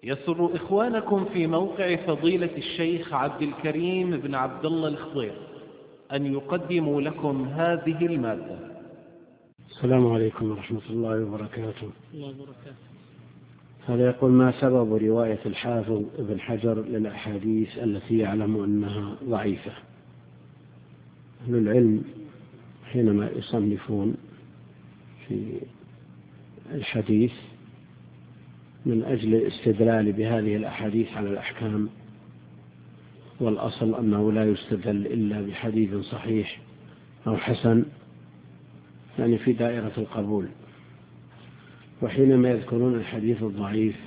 يسر إخوانكم في موقع فضيلة الشيخ عبد الكريم بن عبد الله الخضير أن يقدموا لكم هذه المادة. السلام عليكم ورحمة الله وبركاته. هذا يقول: ما سبب رواية الحافظ ابن حجر للأحاديث التي يعلم أنها ضعيفة؟ أهل العلم حينما يصنفون في الحديث من أجل الاستدلال بهذه الأحاديث على الأحكام، والأصل أنه لا يستدل إلا بحديث صحيح أو حسن، يعني في دائرة القبول. وحينما يذكرون الحديث الضعيف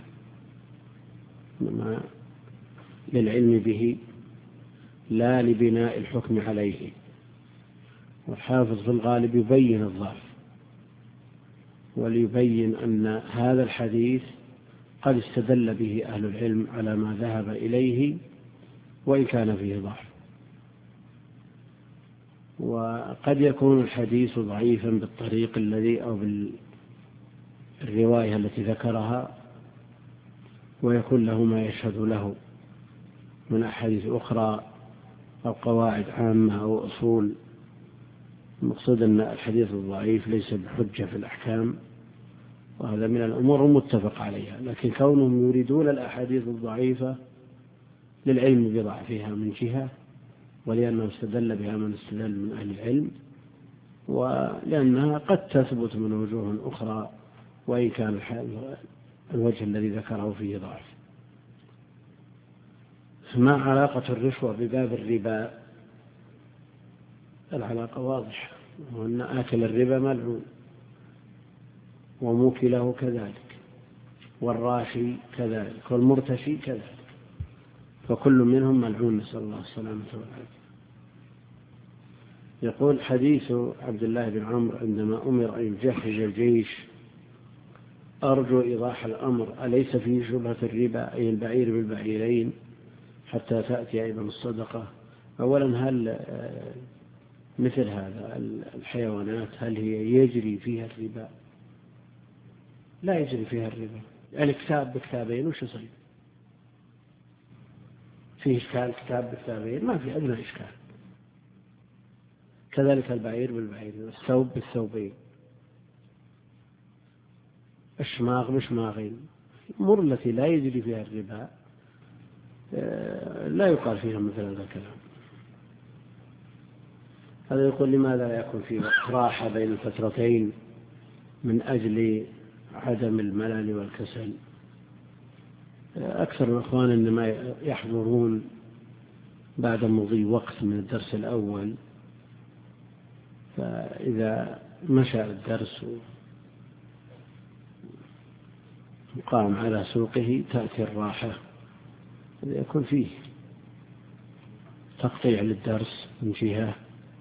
للعلم به لا لبناء الحكم عليه، والحافظ في الغالب يبين الضعف وليبين أن هذا الحديث قد استدل به أهل العلم على ما ذهب إليه وإن كان فيه ضعف. وقد يكون الحديث ضعيفا بالطريق الذي أو بالرواية التي ذكرها، ويكون له ما يشهد له من أحاديث أخرى أو قواعد عامة أو أصول. المقصود أن الحديث الضعيف ليس بحجة في الأحكام، وهذا من الأمور المتفق عليها، لكن كونهم يريدون الأحاديث الضعيفة للعلم بضعفها من جهة، ولأنه استدل بها من استدل من أهل العلم، ولأنها قد تثبت من وجوه أخرى وإن كان الوجه الذي ذكره فيه ضعف. ما علاقة الرشوة بباب الربا؟ العلاقة واضحة، وأن آكل الربا ملعون، وموكله كذلك، والراشي كذلك، والمرتشي كذلك، فكل منهم ملعون، نسأل الله السلامة والعافية. يقول: حديث عبد الله بن عمرو عندما أمر أن يجهز الجيش: أرجو إيضاح الأمر، أليس فيه شبهة الربا أي البعير بالبعيرين حتى تأتي أيضا الصدقة؟ أولا، هل مثل هذا الحيوانات هل هي يجري فيها الربا؟ لا يجري فيها الربا. يعني كتاب بكتابين وش يصير؟ فيه إشكال كتاب بكتابين؟ ما في أدنى إشكال. كذلك البعير بالبعير، الثوب بالثوبين، الشماغ بشماغين. الأمور التي لا يجري فيها الربا لا يقال فيها مثل هذا الكلام. هذا يقول: لماذا لا يكون في راحة بين الفترتين من أجل عدم الملل والكسل؟ أكثر الأخوان إنما يحضرون بعد مضي وقت من الدرس الأول، فإذا مشى الدرس وقام على سوقه تأتي الراحة، يكون فيه تقطيع للدرس من جهة،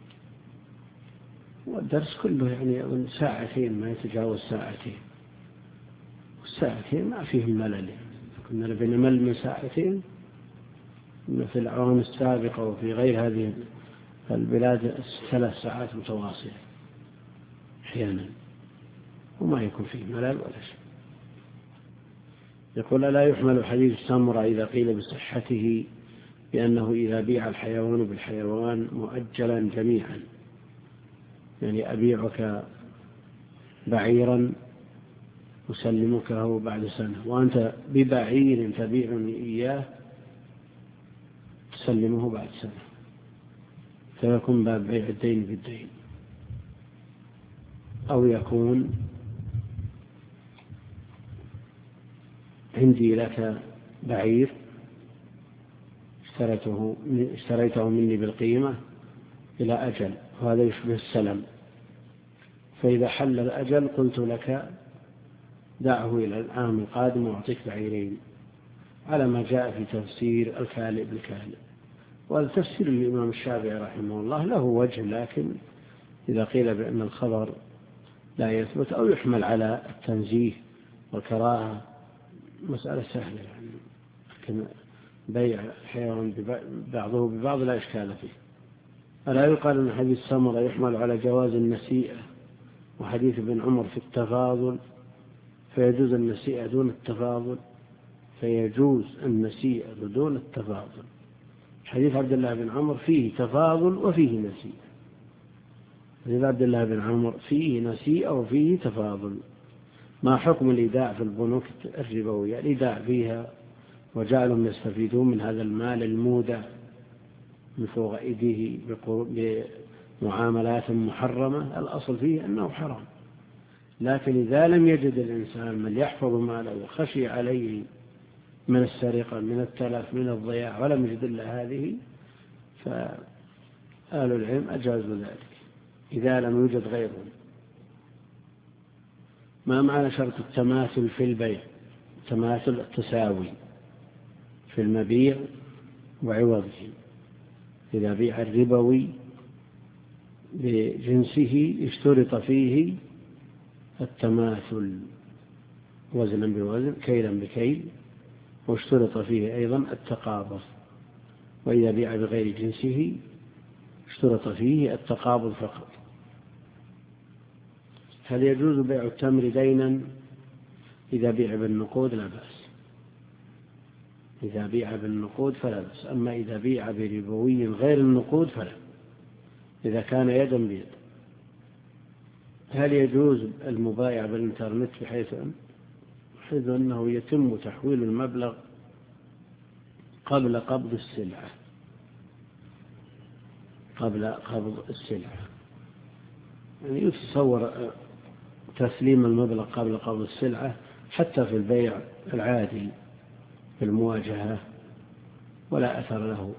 والدرس كله يعني ساعتين ما يتجاوز ساعتين، والساعتين ما فيهم ملل. كنا بنمل من ساعتين في الأعوام السابقة وفي غير هذه البلاد 3 ساعات متواصلة أحيانا، وما يكون فيه ملل ولا شيء. يقول: لا يحمل حديث السمرة إذا قيل بصحته بأنه إذا بيع الحيوان بالحيوان مؤجلا جميعا، يعني أبيعك بعيرا أسلمكه بعد سنة، وأنت ببعير تبيعني إياه تسلمه بعد سنة، فيكون باب بيع الدين بالدين. أو يكون عندي لك بعير اشتريته مني بالقيمة إلى أجل، وهذا يشبه السلم، فإذا حل الأجل قلت لك دعه إلى العام القادم وأعطيك بعيرين، على ما جاء في تفسير الكالئ بالكالئ. والتفسير الإمام الشافعي رحمه الله له وجه، لكن إذا قيل بأن الخبر لا يثبت أو يحمل على التنزيه والكراهة مسألة سهلة، يعني لكن بيع الحيوان بعضه ببعض لا إشكال فيه. ألا يقال أن حديث سمرة يحمل على جواز النسيئة، وحديث ابن عمر في التفاضل، فيجوز النسيئة دون التفاضل؟ فيجوز النسيء بدون التفاضل. حديث عبد الله بن عمرو فيه تفاضل وفيه نسيء. حديث عبد الله بن عمرو فيه نسيء وفيه تفاضل. ما حكم الإيداع في البنوك الربوية؟ الإيداع فيها وجعلهم يستفيدون من هذا المال المودع من فوق أيديه بمعاملات محرمة، الأصل فيه أنه حرام. لكن إذا لم يجد الإنسان من يحفظ ماله وخشي عليه من السرقة من التلف من الضياع ولم يجد إلا هذه، فأهل العلم أجازوا ذلك إذا لم يوجد غيره. ما معنى شرط التماثل في البيع؟ تماثل التساوي في المبيع وعوضه. إذا بيع الربوي بجنسه اشترط فيه التماثل وزنا بوزن كيلا بكيل، واشترط فيه أيضا التقابض. وإذا بيع بغير جنسه اشترط فيه التقابض فقط. هل يجوز بيع التمر دينا إذا بيع بالنقود؟ لا بأس. إذا بيع بالنقود فلا بأس، أما إذا بيع بربوي غير النقود فلا، إذا كان يدا بيد. هل يجوز المبايع بالإنترنت بحيث أنه يتم تحويل المبلغ قبل قبض السلعة؟ قبل قبض السلعة يعني يتصور تسليم المبلغ قبل قبض السلعة حتى في البيع العادي في المواجهة ولا أثر له،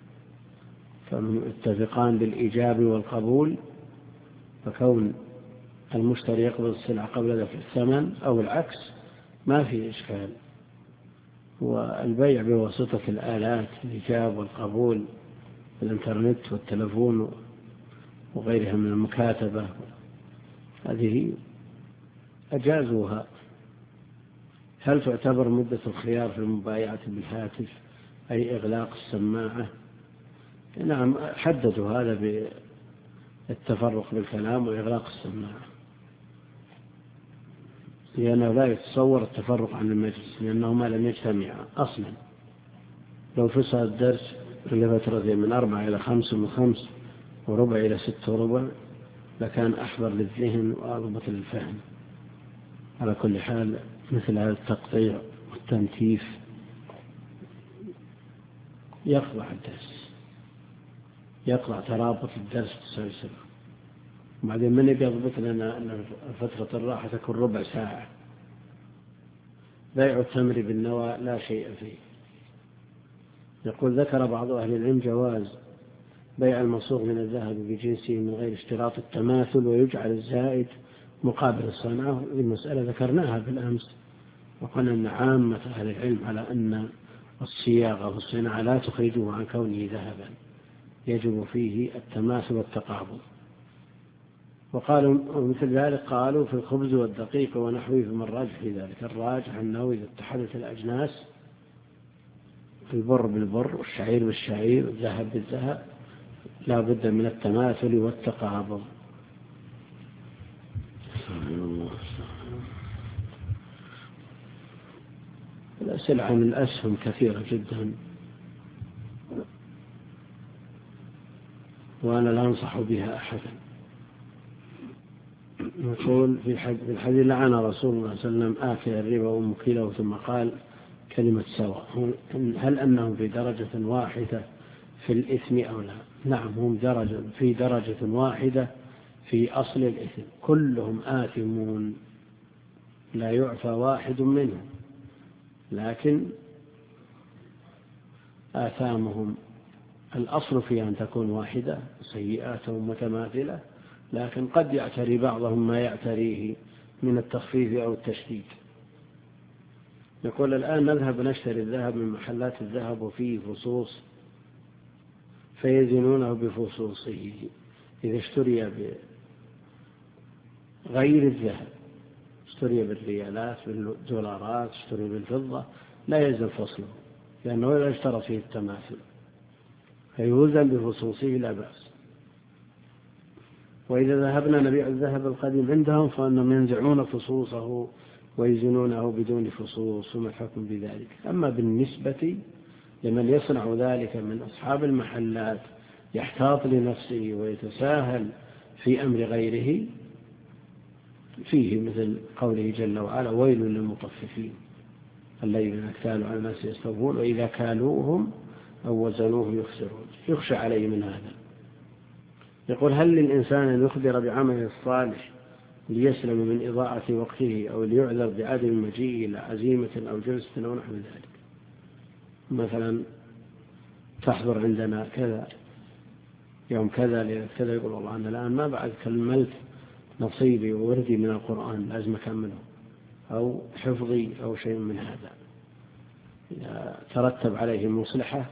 فمتفقان بالإيجاب والقبول، فكون المشتري يقبض السلعة قبل دفع الثمن أو العكس ما في إشكال. والبيع بواسطة الآلات الإيجاب والقبول الإنترنت والتلفون وغيرها من المكاتبة هذه أجازوها. هل تعتبر مدة الخيار في المبايعة بالهاتف أي إغلاق السماعة؟ نعم، حددوا هذا بالتفرق بالكلام وإغلاق السماعة، لأنه لا يتصور التفرق عن المجلس، لأنهما لم يجتمعا أصلا. لو فصل الدرس لفترة من 4 إلى 5 ومن 5 وربع إلى 6 وربع لكان أحضر للذهن وأضبط للفهم. على كل حال مثل هذا التقطيع والتنتيف يقطع الدرس، يقطع ترابط الدرس تسلسل. وبعدين من يضبط لنا أن فترة الراحة تكون ربع ساعة. بيع التمر بالنوى لا شيء فيه. يقول ذكر بعض أهل العلم جواز بيع المصوغ من الذهب بجنسه من غير اشتراط التماثل ويجعل الزائد مقابل الصنعة. المسألة ذكرناها بالأمس وقلنا أن عامة أهل العلم على أن الصياغة والصناعة لا تخرجه عن كونه ذهبا، يجب فيه التماثل والتقابل. وقالوا مثل ذلك قالوا في الخبز والدقيق ونحوه. فما الراجح في ذلك؟ الراجح أنه إذا اتحدت الأجناس البر بالبر والشعير بالشعير والذهب بالذهب لا بد من التماثل والتقابل. الأسئلة عن الأسهم كثيرة جدا، وأنا لا أنصح بها أحدا. يقول في الحديث لعن رسول الله صلى الله عليه وسلم آكل الربا ومكيله ثم قال كلمة سواء. هل أنهم في درجة واحدة في الإثم أو لا؟ نعم، هم في درجة واحدة في أصل الإثم، كلهم آثمون لا يعفى واحد منهم، لكن آثامهم الأصل فيها أن تكون واحدة، سيئاتهم متماثلة، لكن قد يعتري بعضهم ما يعتريه من التخفيف أو التشديد. يقول الآن نذهب نشتري الذهب من محلات الذهب وفيه فصوص فيزنونه بفصوصه. إذا اشتري بغير الذهب، اشتري بالريالات بالدولارات، اشتري بالفضة، لا يلزم فصله لأنه لا يشترط فيه التماثل، فيوزن بفصوصه لا بأس. وإذا ذهبنا نبيع الذهب القديم عندهم فإنهم ينزعون فصوصه ويزنونه بدون فصوص، وما الحكم بذلك؟ أما بالنسبة لمن يصنع ذلك من أصحاب المحلات يحتاط لنفسه ويتساهل في أمر غيره، فيه مثل قوله جل وعلا: ويل للمطففين الذين اكتالوا على الناس يستوفون وإذا كالوهم أو وزنوهم يخسرون. يخشى عليه من هذا. يقول: هل للإنسان أن يخبر بعمله الصالح ليسلم من إضاعة وقته، أو ليعذر بعدم المجيء إلى عزيمة أو جلسة أو نحو ذلك؟ مثلا تحضر عندنا كذا يوم كذا ليلة كذا، يقول: والله أنا الآن ما بعد كملت نصيبي ووردي من القرآن، لازم أكمله، أو حفظي أو شيء من هذا. إذا ترتب عليه مصلحة،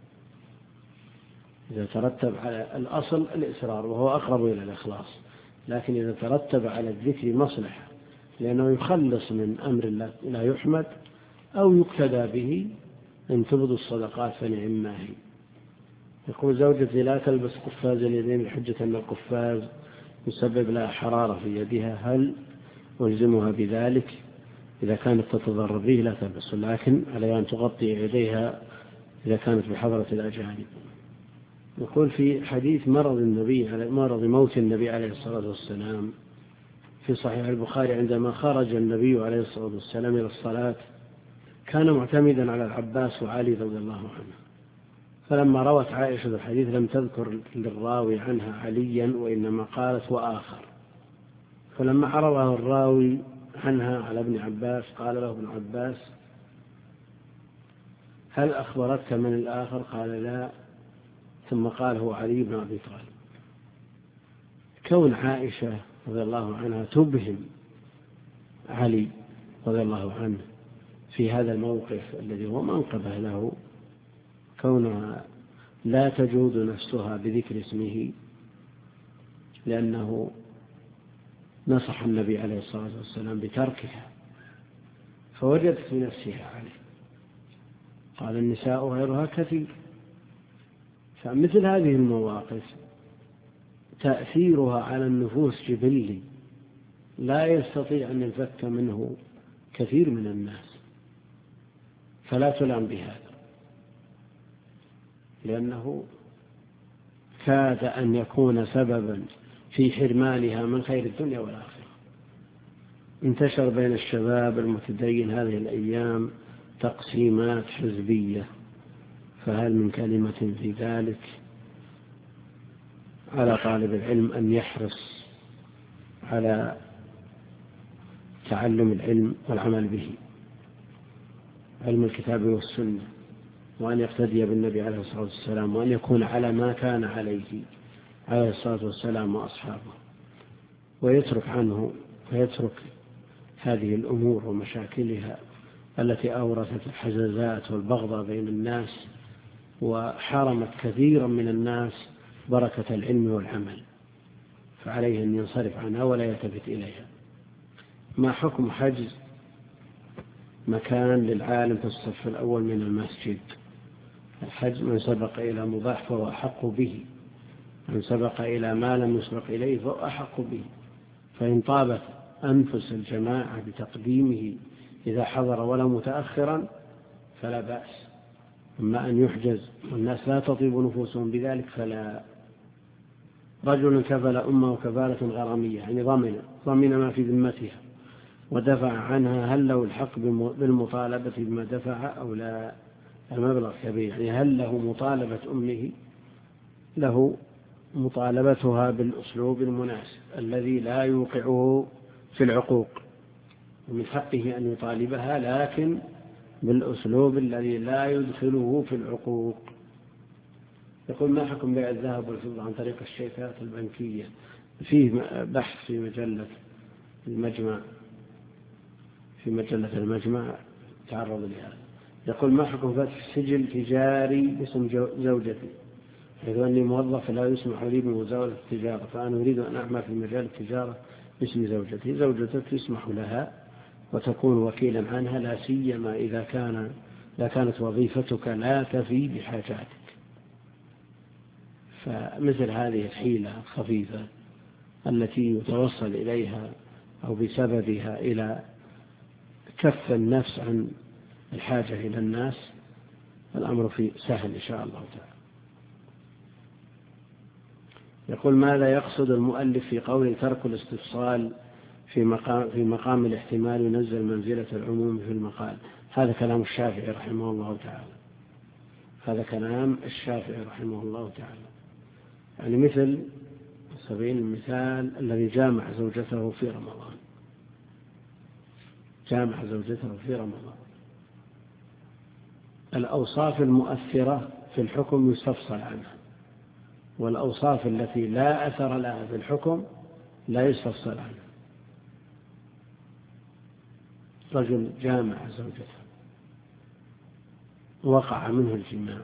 إذا ترتب على الأصل الإصرار وهو أقرب إلى الإخلاص، لكن إذا ترتب على الذكر مصلحة لأنه يخلص من أمر لا يحمد أو يقتدى به، إن تبدوا الصدقات فنعم ما هي. يقول: زوجتي لا تلبس قفاز اليدين بحجة أن القفاز يسبب لها حرارة في يدها، هل ألزمها بذلك؟ إذا كانت تتضرر به لا تلبس، لكن عليها أن تغطي يديها إذا كانت بحضرة الأجانب. يقول: في حديث مرض موت النبي عليه الصلاة والسلام في صحيح البخاري، عندما خرج النبي عليه الصلاة والسلام إلى الصلاة كان معتمدا على العباس وعلي رضي الله عنه، فلما روت عائشة الحديث لم تذكر للراوي عنها عليا، وإنما قالت: وآخر. فلما عرضه الراوي عنها على ابن عباس قال له ابن عباس: هل أخبرتك من الآخر؟ قال: لا. ثم قال: هو علي بن أبي طالب. كون عائشة رضي الله عنها تبهم علي رضي الله عنه في هذا الموقف الذي هو منقبه له، كونها لا تجود نفسها بذكر اسمه لأنه نصح النبي عليه الصلاة والسلام بتركها، فوجدت في نفسها عليه. قال: النساء غيرها كثير. فمثل هذه المواقف تأثيرها على النفوس جبلي لا يستطيع أن ينفك منه كثير من الناس، فلا تلام بهذا، لأنه كاد أن يكون سببا في حرمانها من خير الدنيا والآخرة. انتشر بين الشباب المتدين هذه الأيام تقسيمات حزبية، فهل من كلمة في ذلك؟ على طالب العلم أن يحرص على تعلم العلم والعمل به، علم الكتاب والسنة، وأن يقتدي بالنبي عليه الصلاة والسلام، وأن يكون على ما كان عليه عليه الصلاة والسلام وأصحابه، ويترك هذه الأمور ومشاكلها التي أورثت الحزازات والبغضاء بين الناس، وحرمت كثيرا من الناس بركة العلم والعمل، فعليه أن ينصرف عنها ولا يلتفت إليها. ما حكم حجز مكان للعالم في الصف الأول من المسجد؟ الحجز من سبق إلى مباح فهو أحق به، من سبق إلى ما لم يسبق إليه فهو أحق به، فإن طابت أنفس الجماعة بتقديمه إذا حضر ولو متأخرا فلا بأس. أما أن يحجز والناس لا تطيب نفوسهم بذلك فلا. رجل كفل أمه كفالة غرامية، يعني ضمن ما في ذمتها ودفع عنها، هل له الحق بالمطالبة بما دفع أو لا؟ المبلغ كبير، يعني هل له مطالبة أمه؟ له مطالبتها بالأسلوب المناسب الذي لا يوقعه في العقوق، ومن حقه أن يطالبها لكن بالأسلوب الذي لا يدخله في العقوق. يقول: ما حكم بيع الذهب والفضة عن طريق الشيكات البنكية؟ فيه بحث في مجلة المجمع تعرض لهذا. يقول: ما حكم فتح سجل تجاري باسم زوجتي، حيث أني موظف لا يسمح لي بمزاولة التجارة، فأنا أريد أن أعمل في مجال التجارة باسم زوجتي. زوجتك يسمح لها وتكون وكيلا عنها، لا سيما إذا كانت وظيفتك لا تفي بحاجاتك. فمثل هذه الحيلة الخفيفة التي يتوصل إليها أو بسببها إلى كف النفس عن الحاجة إلى الناس الأمر فيه سهل إن شاء الله تعالى. يقول: ماذا يقصد المؤلف في قول ترك الاستفصال في مقام الاحتمال ينزل منزلة العموم في المقال؟ هذا كلام الشافعي رحمه الله تعالى. هذا كلام الشافعي رحمه الله تعالى. يعني مثل سبيل المثال الذي جامع زوجته في رمضان، جامع زوجته في رمضان، الأوصاف المؤثرة في الحكم يستفصل عنها، والأوصاف التي لا أثر لها في الحكم لا يستفصل عنها. رجل جامع زوجته وقع منه الجماع،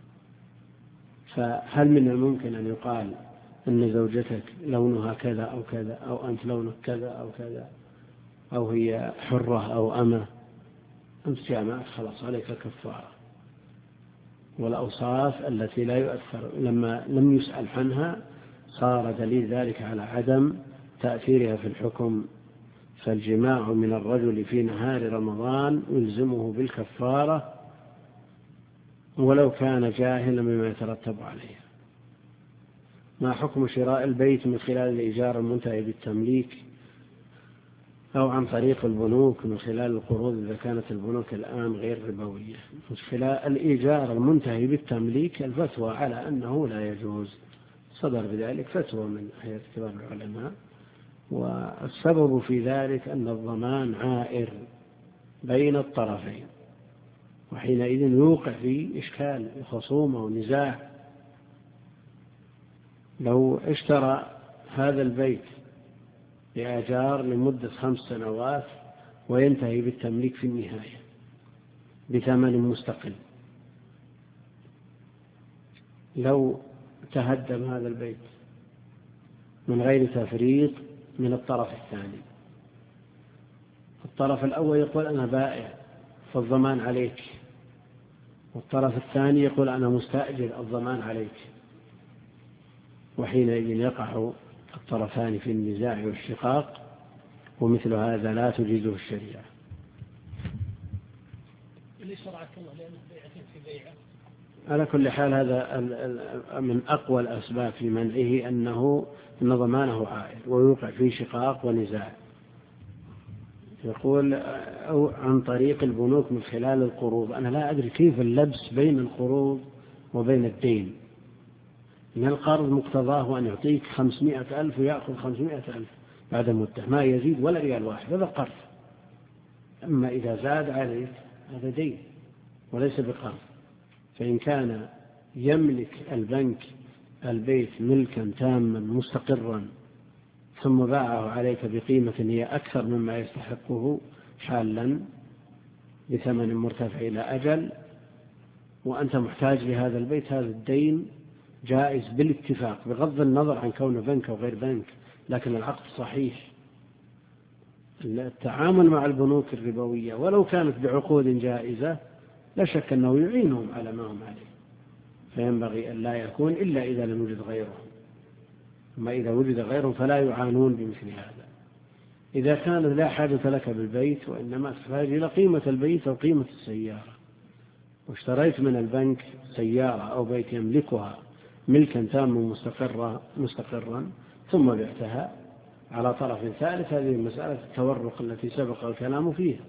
فهل من الممكن أن يقال أن زوجتك لونها كذا أو كذا، أو أنت لونك كذا أو كذا، أو هي حرة أو أمة؟ أنت جامعت خلاص عليك كفارة. والأوصاف التي لا يؤثر لما لم يسأل عنها صار دليل ذلك على عدم تأثيرها في الحكم، فالجماع من الرجل في نهار رمضان يلزمه بالكفارة ولو كان جاهلا بما يترتب عليه. ما حكم شراء البيت من خلال الإيجار المنتهي بالتمليك أو عن طريق البنوك من خلال القروض إذا كانت البنوك الآن غير ربوية؟ من خلال الإيجار المنتهي بالتمليك الفتوى على أنه لا يجوز، صدر بذلك فتوى من هيئة كبار العلماء، والسبب في ذلك أن الضمان عائر بين الطرفين، وحينئذ يوقع في إشكال وخصومة ونزاع. لو اشترى هذا البيت بإيجار لمدة 5 سنوات وينتهي بالتمليك في النهاية بثمن مستقل، لو تهدم هذا البيت من غير تفريط من الطرف الثاني، الطرف الأول يقول أنا بائع فالضمان عليك، والطرف الثاني يقول أنا مستأجر الضمان عليك، وحينئذ يقع الطرفان في النزاع والشقاق، ومثل هذا لا تجيزه الشريعة. على كل حال هذا من أقوى الأسباب في منعه أن ضمانه عائد ويوقع فيه شقاق ونزاع. يقول أو عن طريق البنوك من خلال القروض. أنا لا أدري كيف اللبس بين القروض وبين الدين. إن القرض مقتضاه أن يعطيك 500,000 ويأخذ 500,000 بعد مدة ما يزيد ولا ريال واحد، هذا قرض. أما إذا زاد عليك هذا دين وليس بقرض. فإن كان يملك البنك البيت ملكا تاما مستقرا ثم باعه عليك بقيمة هي أكثر مما يستحقه حالا بثمن مرتفع إلى أجل، وأنت محتاج لهذا البيت، هذا الدين جائز بالاتفاق بغض النظر عن كونه بنك أو غير بنك، لكن العقد صحيح. التعامل مع البنوك الربوية ولو كانت بعقود جائزة لا شك أنه يعينهم على ما هم عليه، فينبغي أن لا يكون إلا إذا لم يوجد غيرهم، أما إذا وجد غيرهم فلا يعانون بمثل هذا. إذا كانت لا حاجة لك بالبيت وإنما تحتاج إلى قيمة البيت أو قيمة السيارة، واشتريت من البنك سيارة أو بيت يملكها ملكا تاما مستقرا ثم بعتها على طرف ثالث، هذه مسألة التورق التي سبق الكلام فيها،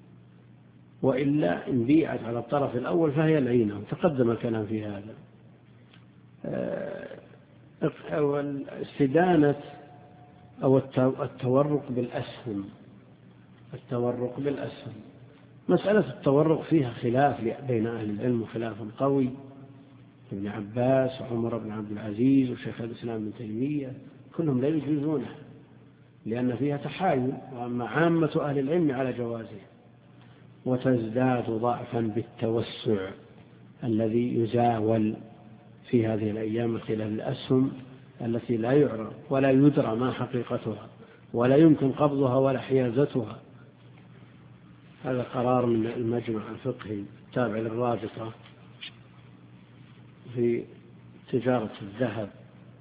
وإلا إن بيعت على الطرف الأول فهي العينة، تقدم الكلام في هذا. الاستدانة أو التورق بالأسهم. التورق بالأسهم مسألة التورق فيها خلاف بين أهل العلم، خلاف قوي. ابن عباس وعمر بن عبد العزيز وشيخ الإسلام ابن تيمية كلهم لا يجوزونه لأن فيها تحايل، وأما عامة أهل العلم على جوازه. وتزداد ضعفا بالتوسع الذي يزاول في هذه الأيام من خلال الأسهم التي لا يعرف ولا يدرى ما حقيقتها ولا يمكن قبضها ولا حيازتها. هذا قرار من المجمع الفقهي التابع للرابطة في تجارة الذهب.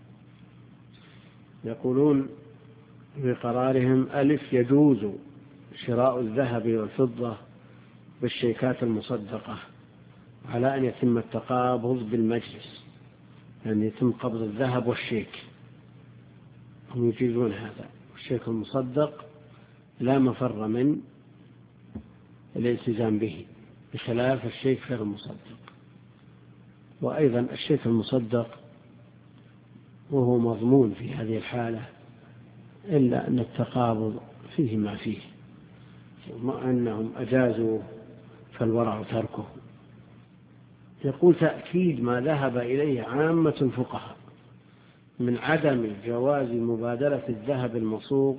يقولون في قرارهم: ألف، يجوز شراء الذهب والفضة بالشيكات المصدقة على أن يتم التقابض بالمجلس، يعني يتم قبض الذهب والشيك، هم يجيزون هذا. الشيك المصدق لا مفر من الالتزام به، بخلاف الشيك غير المصدق. وأيضا الشيك المصدق وهو مضمون في هذه الحالة، إلا أن التقابض فيه ما فيه، وما أنهم أجازوا فالورع تركه. يقول تأكيد ما ذهب إليه عامة الفقهاء من عدم جواز مبادلة الذهب المصوغ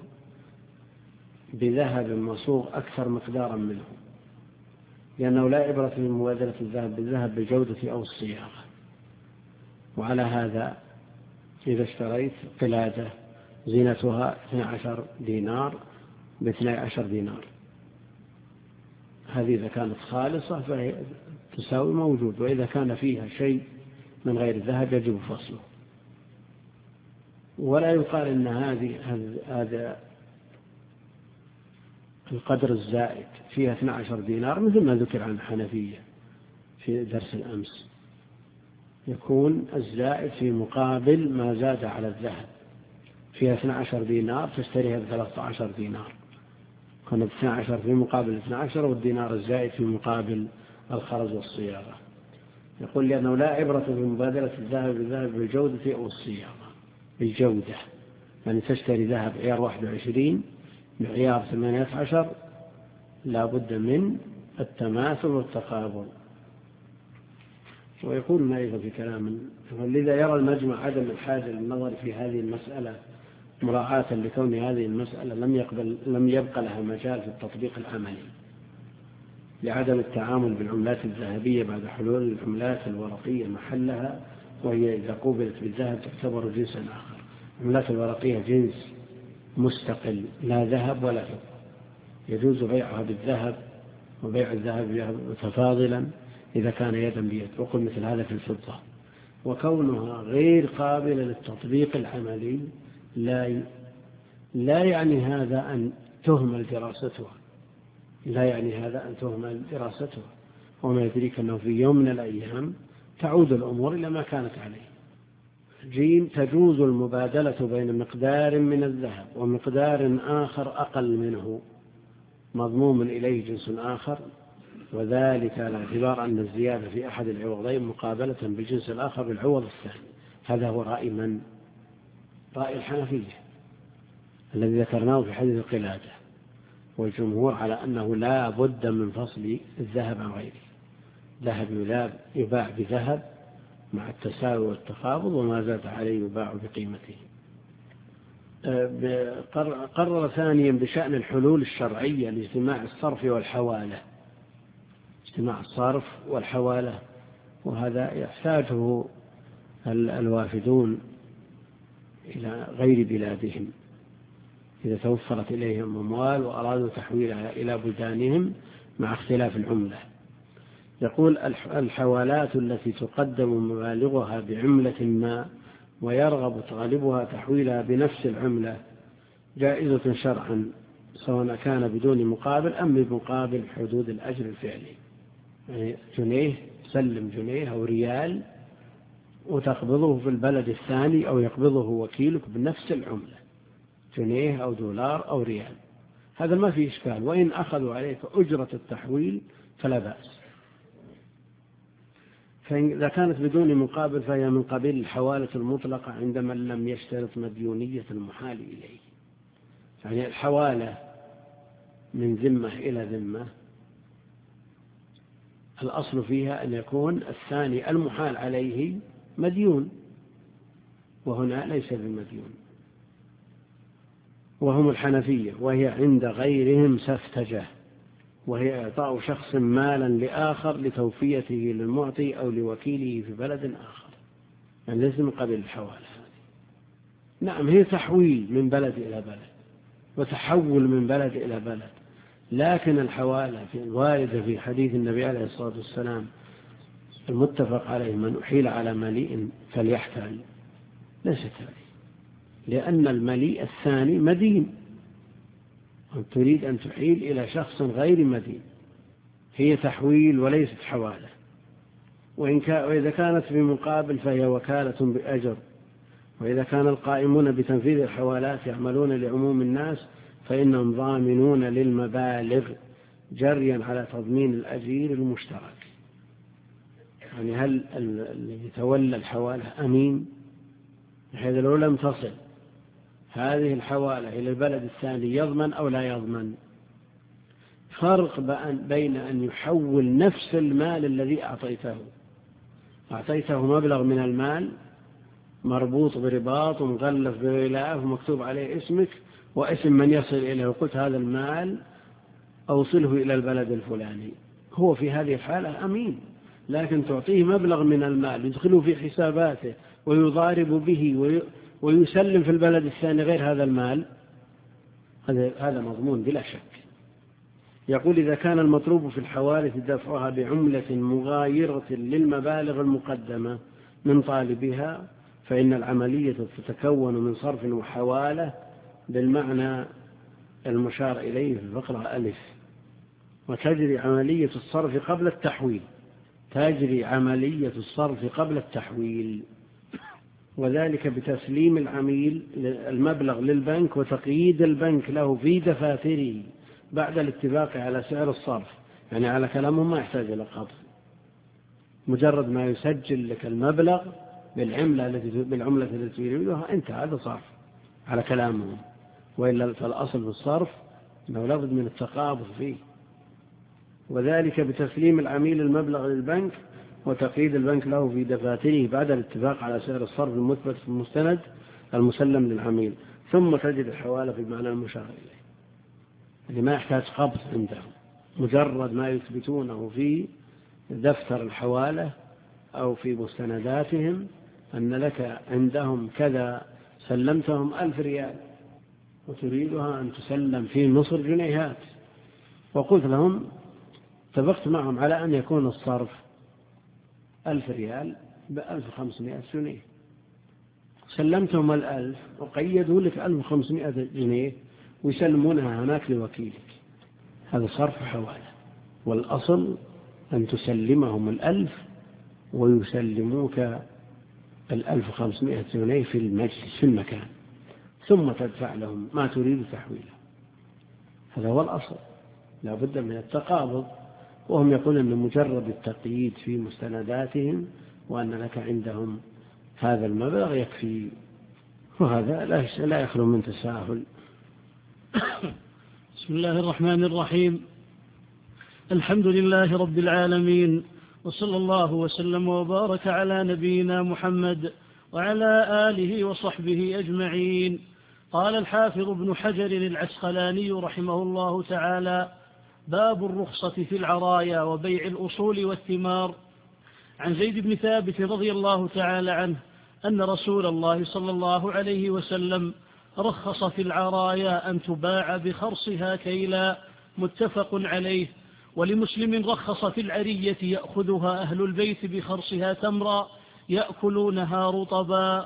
بذهب مصوغ أكثر مقدارا منه، لأنه لا عبرة في مبادلة الذهب بالذهب بالجودة أو الصياغة. وعلى هذا إذا اشتريت قلادة زينتها 12 دينار ب12 دينار، هذه إذا كانت خالصة فهي تساوي موجود، وإذا كان فيها شيء من غير الذهب يجب فصله. ولا يقال أن هذا القدر الزائد فيها 12 دينار مثل ما ذكر عن الحنفية في درس الأمس، يكون الزائد في مقابل ما زاد على الذهب. فيها 12 دينار تشتريها ب13 دينار، كانت 12 في مقابل 12، والدينار الزائد في مقابل الخرز والصياغة. يقول لأنه لا عبرة بمبادلة الذهب بالذهب بالجودة أو الصياغة. بالجودة يعني تشتري ذهب عيار 21 بعيار 18، لا بد من التماثل والتقابل. ويقولون أيضا في كلام، لذا يرى المجمع عدم الحاجة للنظر في هذه المسألة مراعاة لكون هذه المسألة لم يبقى لها مجال في التطبيق العملي، لعدم التعامل بالعملات الذهبية بعد حلول العملات الورقية محلها، وهي إذا قوبلت بالذهب تعتبر جنسا آخر. العملات الورقية جنس مستقل لا ذهب ولا فضة، يجوز بيعها بالذهب وبيع الذهب متفاضلا إذا كان يدا بيد، وقل مثل هذا في الفضة. وكونها غير قابلة للتطبيق العملي لا يعني هذا أن تهمل دراستها، لا يعني هذا أن تهمل دراستها، وما يدريك أنه في يوم من الأيام تعود الأمور إلى ما كانت عليه. جيم تجوز المبادلة بين مقدار من الذهب ومقدار آخر أقل منه مضموم إليه جنس آخر، وذلك على اعتبار أن الزيادة في أحد العوضين مقابلة بالجنس الآخر بالعوض الثاني. هذا هو رأي من؟ رأي الحنفية الذي ذكرناه في حديث القلادة، والجمهور على أنه لا بد من فصل الذهب عن غيره. ذهب يباع بذهب مع التساوي والتقابض، وما زاد عليه يباع بقيمته. قرر ثانيا بشأن الحلول الشرعية لاجتماع الصرف والحوالة، اجتماع الصرف والحوالة، وهذا يحتاجه الوافدون إلى غير بلادهم إذا توفرت إليهم أموال وأرادوا تحويلها إلى بلدانهم مع اختلاف العملة. يقول الحوالات التي تقدم مبالغها بعملة ما ويرغب طالبها تحويلها بنفس العملة جائزة شرعا، سواء كان بدون مقابل أم بمقابل حدود الأجر الفعلي. يعني جنيه سلم جنيه أو ريال وتقبضه في البلد الثاني، أو يقبضه وكيلك بنفس العملة، جنيه أو دولار أو ريال، هذا ما فيه إشكال. وإن أخذوا عليك أجرة التحويل فلا بأس. فإذا كانت بدون مقابل فهي من قبيل الحوالة المطلقة عند من لم يشترط مديونية المحال إليه. يعني الحوالة من ذمة إلى ذمة الأصل فيها أن يكون الثاني المحال عليه مديون، وهنا ليس بمديون. وهم الحنفية، وهي عند غيرهم سفتجة، وهي إعطاء شخص مالا لآخر لتوفيته للمعطي أو لوكيله في بلد آخر، يعني ليس من قبل الحوالة هذه. نعم هي تحويل من بلد إلى بلد وتحول من بلد إلى بلد، لكن الحوالة الواردة في حديث النبي عليه الصلاة والسلام المتفق عليه من أحيل على مليء فليحتال، ليست هذه، لأن المليء الثاني مدين، تريد أن تحيل إلى شخص غير مدين، هي تحويل وليست حوالة. وإذا كانت بمقابل فهي وكالة بأجر. وإذا كان القائمون بتنفيذ الحوالات يعملون لعموم الناس فإنهم ضامنون للمبالغ جريا على تضمين الأجير المشترك. يعني هل اللي يتولى الحوالة أمين، بحيث لو لم تصل هذه الحوالة إلى البلد الثاني يضمن أو لا يضمن؟ فرق بين أن يحول نفس المال الذي أعطيته مبلغ من المال مربوط برباط ومغلف بغلاف ومكتوب عليه اسمك واسم من يصل إليه، وقلت هذا المال أوصله إلى البلد الفلاني، هو في هذه الحالة أمين. لكن تعطيه مبلغ من المال يدخله في حساباته ويضارب به ويسلم في البلد الثاني غير هذا المال، هذا مضمون بلا شك. يقول إذا كان المطلوب في الحوالة دفعها بعملة مغايرة للمبالغ المقدمة من طالبها فإن العملية تتكون من صرف وحوالة بالمعنى المشار إليه في الفقرة ألف. وتجري عملية الصرف قبل التحويل، وذلك بتسليم العميل المبلغ للبنك وتقييد البنك له في دفاتره بعد الاتفاق على سعر الصرف. يعني على كلامهم ما يحتاج إلى قبض، مجرد ما يسجل لك المبلغ بالعملة التي يريدها أنت، هذا صرف على كلامهم. وإلا فالأصل في الصرف أنه لابد من التقابض فيه. وذلك بتسليم العميل المبلغ للبنك وتقييد البنك له في دفاتره بعد الاتفاق على سعر الصرف المثبت في المستند المسلم للعميل، ثم تجد الحوالة في المعنى المشار إليه. يعني ما يحتاج قبض عندهم، مجرد ما يثبتونه في دفتر الحوالة أو في مستنداتهم أن لك عندهم كذا، سلمتهم 1000 ريال وتريدها أن تسلم في مصر جنيهات، وقلت لهم اتفقت معهم على أن يكون الصرف 1000 ريال ب1500 جنيه، سلمتهم 1000 وقيدوا لك 1500 جنيه ويسلمونها هناك لوكيلك، هذا صرف حوالة. والأصل أن تسلمهم 1000 ويسلموك 1500 جنيه في المجلس في المكان، ثم تدفع لهم ما تريد تحويله. هذا هو الأصل، لا بد من التقابض. وهم يقولون أن مجرد التقييد في مستنداتهم وأن لك عندهم هذا المبلغ يكفي، وهذا لا يخلو من تساهل. بسم الله الرحمن الرحيم. الحمد لله رب العالمين، وصلى الله وسلم وبارك على نبينا محمد وعلى آله وصحبه أجمعين. قال الحافظ ابن حجر العسقلاني رحمه الله تعالى: باب الرخصة في العرايا وبيع الأصول والثمار. عن زيد بن ثابت رضي الله تعالى عنه أن رسول الله صلى الله عليه وسلم رخص في العرايا أن تباع بخرصها كيلا، متفق عليه. ولمسلم رخص في العرية يأخذها أهل البيت بخرصها تمرا يأكلونها رطبا.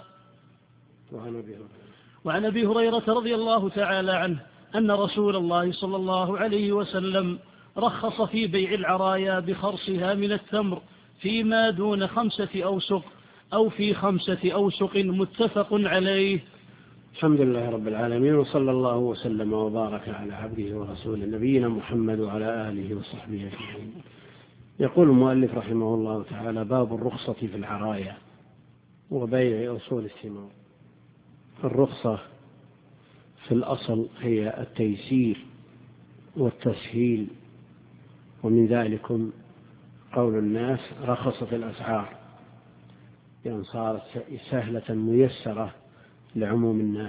وعن أبي هريرة رضي الله تعالى عنه أن رسول الله صلى الله عليه وسلم رخص في بيع العرايا بخرصها من التمر فيما دون 5 أوسق أو في 5 أوسق، متفق عليه. الحمد لله رب العالمين، وصلى الله وسلم وبارك على عبده ورسوله نبينا محمد وعلى آله وصحبه أجمعين. يقول المؤلف رحمه الله تعالى: باب الرخصة في العرايا وبيع أصول الثمار. الرخصة في الأصل هي التيسير والتسهيل، ومن ذلكم قول الناس رخصت الأسعار، يعني صارت سهلة ميسرة لعموم الناس.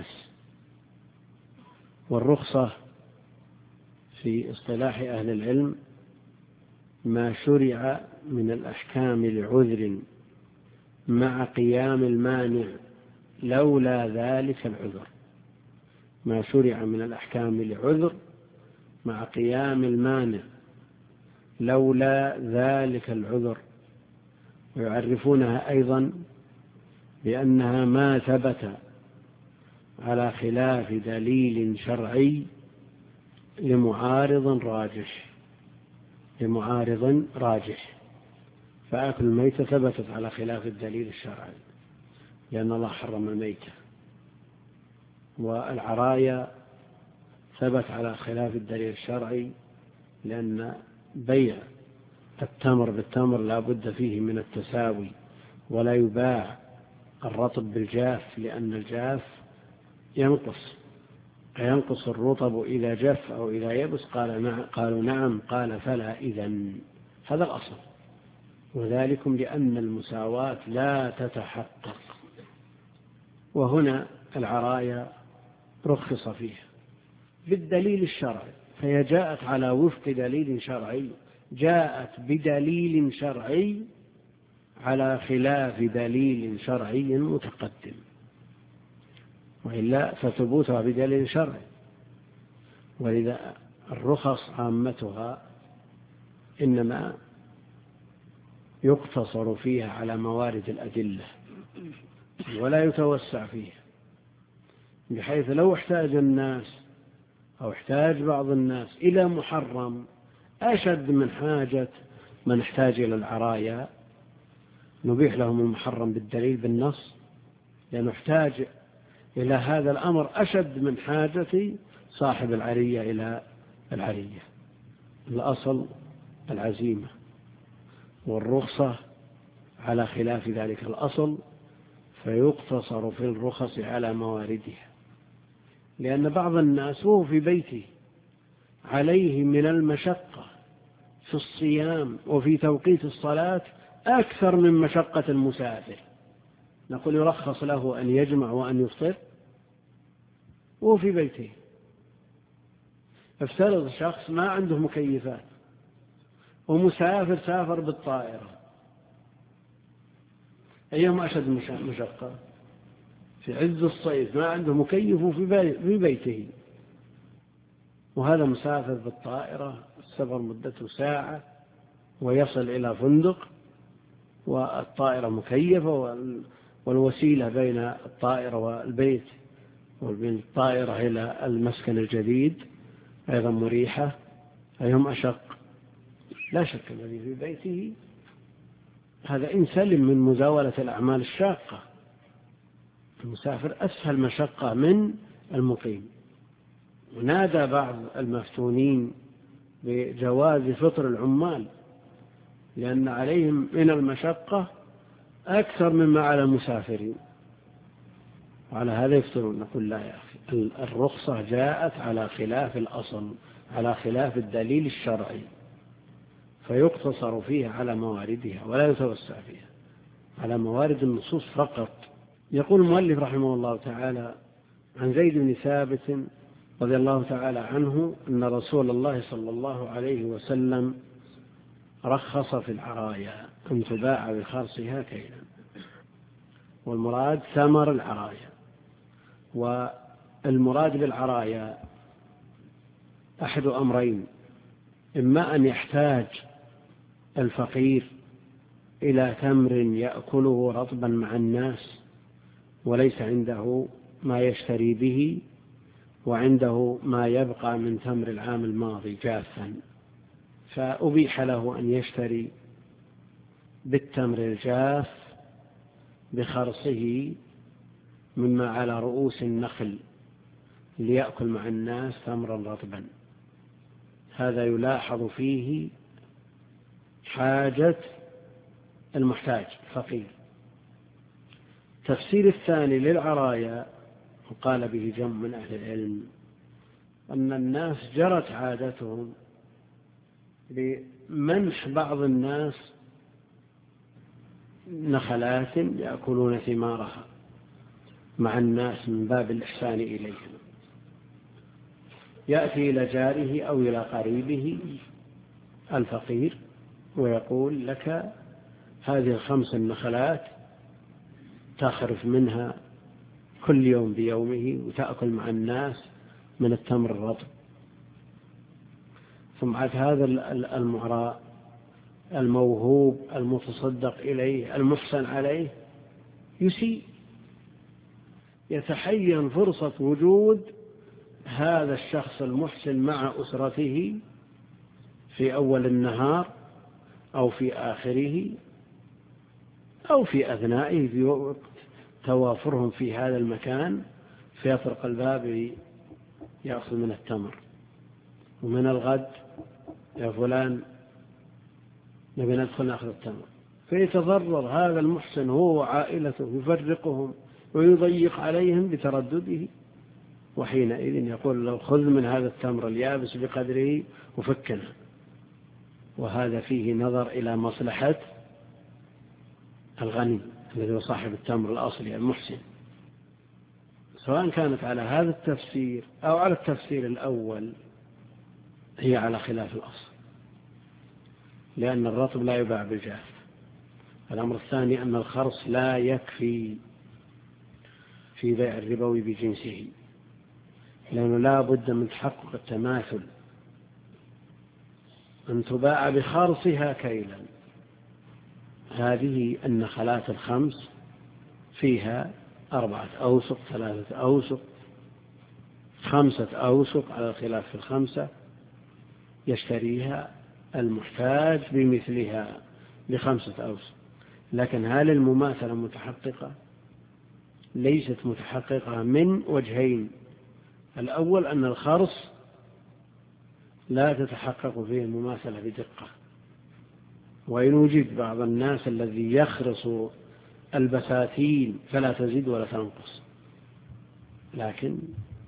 والرخصة في اصطلاح أهل العلم ما شرع من الأحكام لعذر مع قيام المانع لولا ذلك العذر. ما شرع من الأحكام لعذر مع قيام المانع لولا ذلك العذر. ويعرفونها أيضا بأنها ما ثبت على خلاف دليل شرعي لمعارض راجح، فأكل الميتة ثبتت على خلاف الدليل الشرعي لأن الله حرم الميتة، والعرايا ثبت على خلاف الدليل الشرعي لأن بيع التمر بالتمر لا بد فيه من التساوي، ولا يباع الرطب بالجاف لأن الجاف ينقص الرطب إذا جف أو إذا يبس. قالوا نعم، قال فلا إذن. هذا الأصل، وذلكم لأن المساواة لا تتحقق. وهنا العرايا رخص فيها بالدليل الشرعي، فهي جاءت على وفق دليل شرعي، جاءت بدليل شرعي على خلاف دليل شرعي متقدم، وإلا فثبوتها بدليل شرعي. ولذا الرخص عامتها إنما يقتصر فيها على موارد الأدلة ولا يتوسع فيها، بحيث لو احتاج الناس أو احتاج بعض الناس إلى محرم أشد من حاجة من احتاج إلى العرايا نبيح لهم المحرم بالدليل بالنص، لأنه احتاج إلى هذا الأمر أشد من حاجة صاحب العرية إلى العرية. الأصل العزيمة، والرخصة على خلاف ذلك الأصل، فيقتصر في الرخص على مواردها، لأن بعض الناس وهو في بيته عليه من المشقة في الصيام وفي توقيت الصلاة أكثر من مشقة المسافر. نقول يرخص له أن يجمع وأن يفطر وهو في بيته. افترض شخص ما عنده مكيفات ومسافر سافر بالطائرة، أيهم أشد مشقة؟ في عز الصيف ما عنده مكيف في بيته، وهذا مسافر بالطائرة، السفر مدته ساعة ويصل إلى فندق والطائرة مكيفة، والوسيلة بين الطائرة والبيت وبين الطائرة إلى المسكن الجديد أيضا مريحة، أيهم أشق؟ لا شك الذي في بيته هذا إن سلم من مزاولة الأعمال الشاقة. المسافر أسهل مشقة من المقيم. ونادى بعض المفتونين بجواز فطر العمال لأن عليهم من المشقة أكثر مما على المسافرين، وعلى هذا يفطرون. نقول لا يا أخي، الرخصة جاءت على خلاف الأصل، على خلاف الدليل الشرعي، فيقتصر فيها على مواردها ولا يتوسع فيها، على موارد النصوص فقط. يقول المؤلف رحمه الله تعالى عن زيد بن ثابت رضي الله تعالى عنه أن رسول الله صلى الله عليه وسلم رخص في العرايا أن تباع بخرصها كيلا، والمراد ثمر العرايا. والمراد بالعرايا أحد أمرين: إما أن يحتاج الفقير إلى تمر يأكله رطبا مع الناس وليس عنده ما يشتري به، وعنده ما يبقى من تمر العام الماضي جافا، فأبيح له أن يشتري بالتمر الجاف بخرصه مما على رؤوس النخل ليأكل مع الناس تمرا رطبا. هذا يلاحظ فيه حاجة المحتاج الفقير. التفسير الثاني للعرايا وقال به جمع من أهل العلم أن الناس جرت عادتهم بمنح بعض الناس نخلات يأكلون ثمارها مع الناس من باب الإحسان إليهم. يأتي إلى جاره أو إلى قريبه الفقير ويقول لك هذه 5 نخلات تخرف منها كل يوم بيومه وتأكل مع الناس من التمر الرطب. ثم عاد هذا المعراء الموهوب المتصدق إليه المحسن عليه يسيء، يتحين فرصة وجود هذا الشخص المحسن مع أسرته في أول النهار أو في آخره أو في أثنائه في وقت توافرهم في هذا المكان، فيطرق الباب يأخذ من التمر، ومن الغد يا فلان نبي ندخل نأخذ التمر، فيتضرر هذا المحسن هو وعائلته، يفرقهم ويضيق عليهم بتردده، وحينئذ يقول له خذ من هذا التمر اليابس بقدره وفكنا. وهذا فيه نظر إلى مصلحة الغني الذي هو صاحب التمر الأصلي المحسن، سواء كانت على هذا التفسير أو على التفسير الأول، هي على خلاف الأصل، لأن الرطب لا يباع بالجاف. الأمر الثاني أن الخرص لا يكفي في بيع الربوي بجنسه، لأنه لا بد من تحقق التماثل، أن تباع بخرصها كيلا. هذه النخلات الخمس فيها 4 أوسق 3 أوسق 5 أوسق على الخلاف في الخمسة، يشتريها المحتاج بمثلها ب5 أوسق. لكن هل المماثلة متحققة؟ ليست متحققة من وجهين. الأول أن الخرص لا تتحقق فيه المماثلة بدقة، وإن وجد بعض الناس الذي يخرص البساتين فلا تزيد ولا تنقص، لكن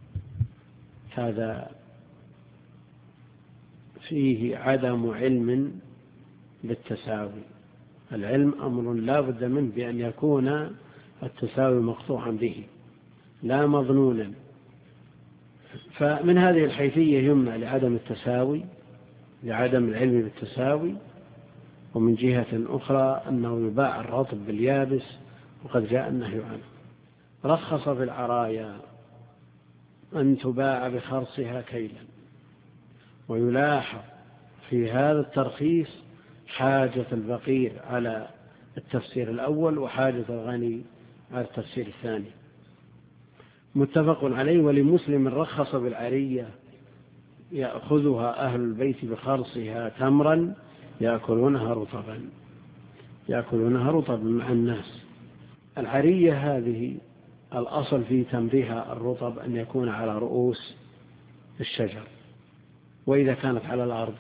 هذا فيه عدم علم بالتساوي. العلم أمر لا بد منه بأن يكون التساوي مقطوعا به لا مظنونا. فمن هذه الحيثية يمنع لعدم التساوي، لعدم العلم بالتساوي. ومن جهة أخرى أنه يباع الرطب باليابس وقد جاء النهي عنه. رخص في العرايا أن تباع بخرصها كيلا، ويلاحظ في هذا الترخيص حاجة الفقير على التفسير الأول وحاجة الغني على التفسير الثاني. متفق عليه. ولمسلم رخص بالعرية يأخذها أهل البيت بخرصها تمرا يأكلونها رطبا مع الناس. العرية هذه الأصل في تمرها الرطب أن يكون على رؤوس الشجر، وإذا كانت على الأرض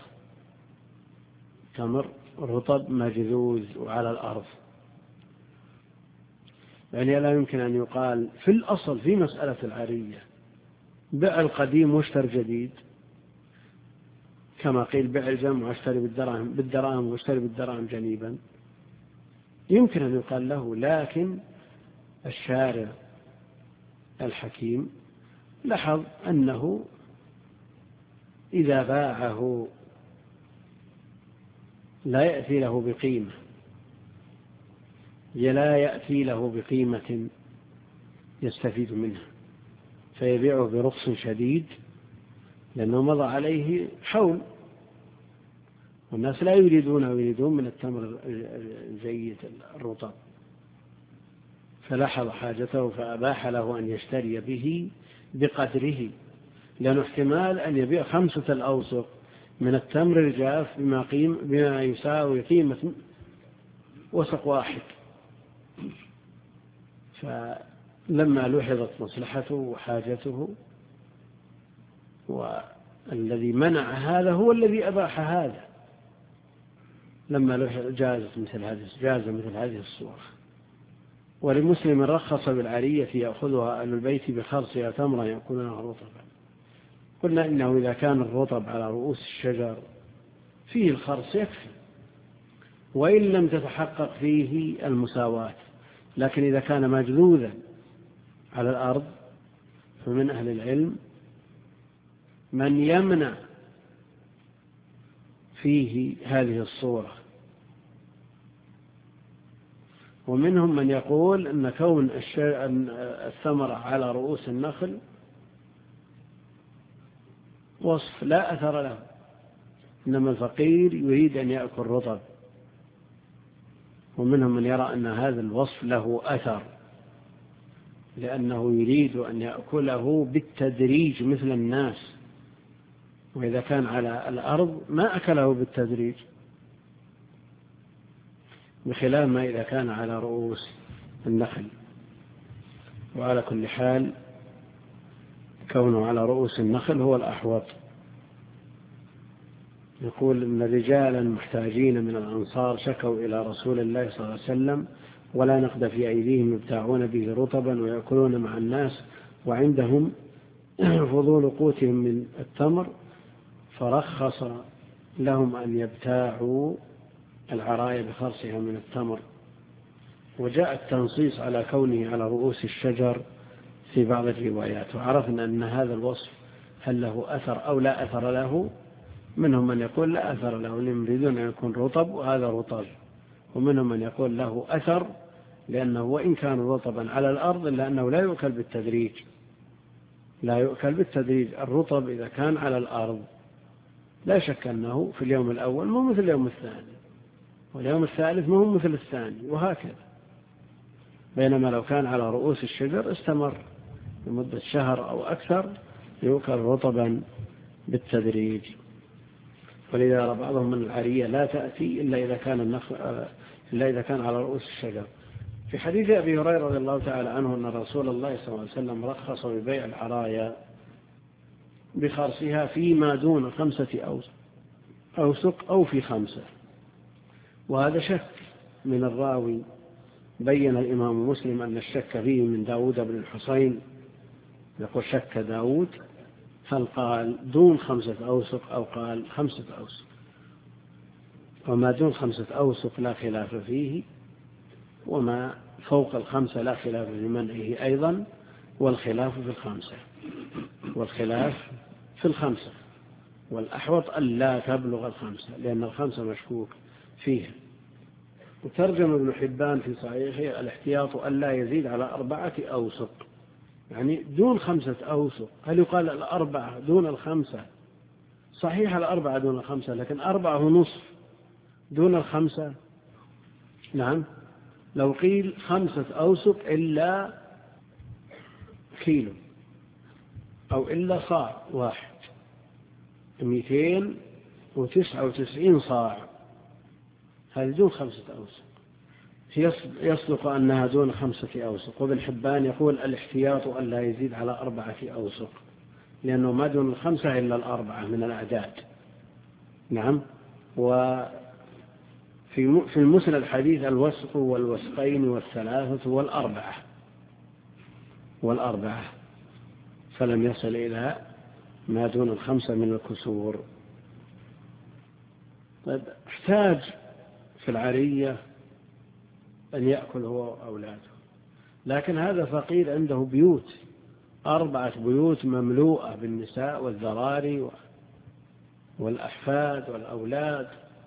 تمر رطب مجذوذ وعلى الأرض، يعني لا يمكن أن يقال في الأصل في مسألة العرية بيع القديم واشتر جديد، كما قيل بيع الجمع واشتري بالدراهم واشتري بالدراهم جنيبا، يمكن أن يقال له. لكن الشارع الحكيم لاحظ أنه إذا باعه لا يأتي له بقيمة يستفيد منها، فيبيعه برخص شديد، لأنه مضى عليه حول والناس لا يريدون من التمر الجيد الرطب، فلاحظ حاجته فأباح له أن يشتري به بقدره، لأنه احتمال أن يبيع 5 أوسق من التمر الجاف بما يساوي قيمة وسق واحد. فلما لحظت مصلحته وحاجته، والذي منع هذا هو الذي أباح هذا، لما جاز مثل هذه الصورة. ولمسلم رخص بالعرية يأخذها أهل البيت بخرصها تمرا يأكلونها رطبا. قلنا إنه إذا كان الرطب على رؤوس الشجر فيه الخرص يكفي، وإن لم تتحقق فيه المساواة. لكن إذا كان مجذوذا على الأرض فمن أهل العلم من يمنع فيه هذه الصورة، ومنهم من يقول أن كون الثمرة على رؤوس النخل وصف لا أثر له، إنما الفقير يريد أن يأكل رطب. ومنهم من يرى أن هذا الوصف له أثر، لأنه يريد أن يأكله بالتدريج مثل الناس، وإذا كان على الأرض ما أكله بالتدريج، بخلاف ما إذا كان على رؤوس النخل. وعلى كل حال كونه على رؤوس النخل هو الأحوط. يقول إن رجالا محتاجين من الأنصار شكوا إلى رسول الله صلى الله عليه وسلم ولا نقد في أيديهم يبتاعون به رطبا ويأكلون مع الناس وعندهم فضول قوتهم من التمر، فرخص لهم أن يبتاعوا العرايا بخرصها من التمر. وجاء التنصيص على كونه على رؤوس الشجر في بعض الروايات، وعرفنا أن هذا الوصف هل له أثر أو لا أثر له. منهم من يقول لا أثر له لأنهم يريدون أن يكون رطب وهذا رطب، ومنهم من يقول له أثر لأنه وإن كان رطبا على الأرض إلا أنه لا يؤكل بالتدريج، لا يؤكل بالتدريج. الرطب إذا كان على الأرض لا شك أنه في اليوم الأول مو مثل اليوم الثاني، واليوم الثالث مو مثل الثاني، وهكذا. بينما لو كان على رؤوس الشجر استمر لمدة شهر أو أكثر يؤكل رطبا بالتدريج. ولذا يرى بعضهم من العرية لا تأتي إلا إذا كان على رؤوس الشجر. في حديث أبي هريرة رضي الله تعالى عنه أن رسول الله صلى الله عليه وسلم رخص ببيع العرايا بخرصها فيما دون 5 أوسق أو في 5. وهذا شك من الراوي. بين الإمام مسلم أن الشك فيه من داود بن الحصين، يقول شك داود هل قال دون 5 أوسق أو قال 5 أوسق. وما دون 5 أوسق لا خلاف فيه، وما فوق 5 لا خلاف في منعه أيضا، والخلاف في 5 والأحوط ألا تبلغ 5 لأن 5 مشكوك فيها. وترجم ابن حبان في صحيحه الاحتياط ألا يزيد على 4 أوسق، يعني دون 5 أوسق. هل يقال 4 دون 5؟ صحيح 4 دون 5، لكن 4.5 دون 5. نعم، لو قيل 5 أوسق إلا كيلو أو إلا صاع واحد، 299 صاع، هذه دون 5 أوسق، يصدق أنها دون 5 أوسق. وابن حبان يقول الاحتياط أن لا يزيد على 4 أوسق، لأنه ما دون 5 إلا 4 من الأعداد. نعم. وفي المسند الحديث الوسق والوسقين وال3 وال4، فلم يصل إلى ما دون 5 من الكسور. طيب، احتاج في العرية أن يأكل هو وأولاده، لكن هذا فقير عنده بيوت، 4 بيوت مملوءة بالنساء والذراري والأحفاد والأولاد،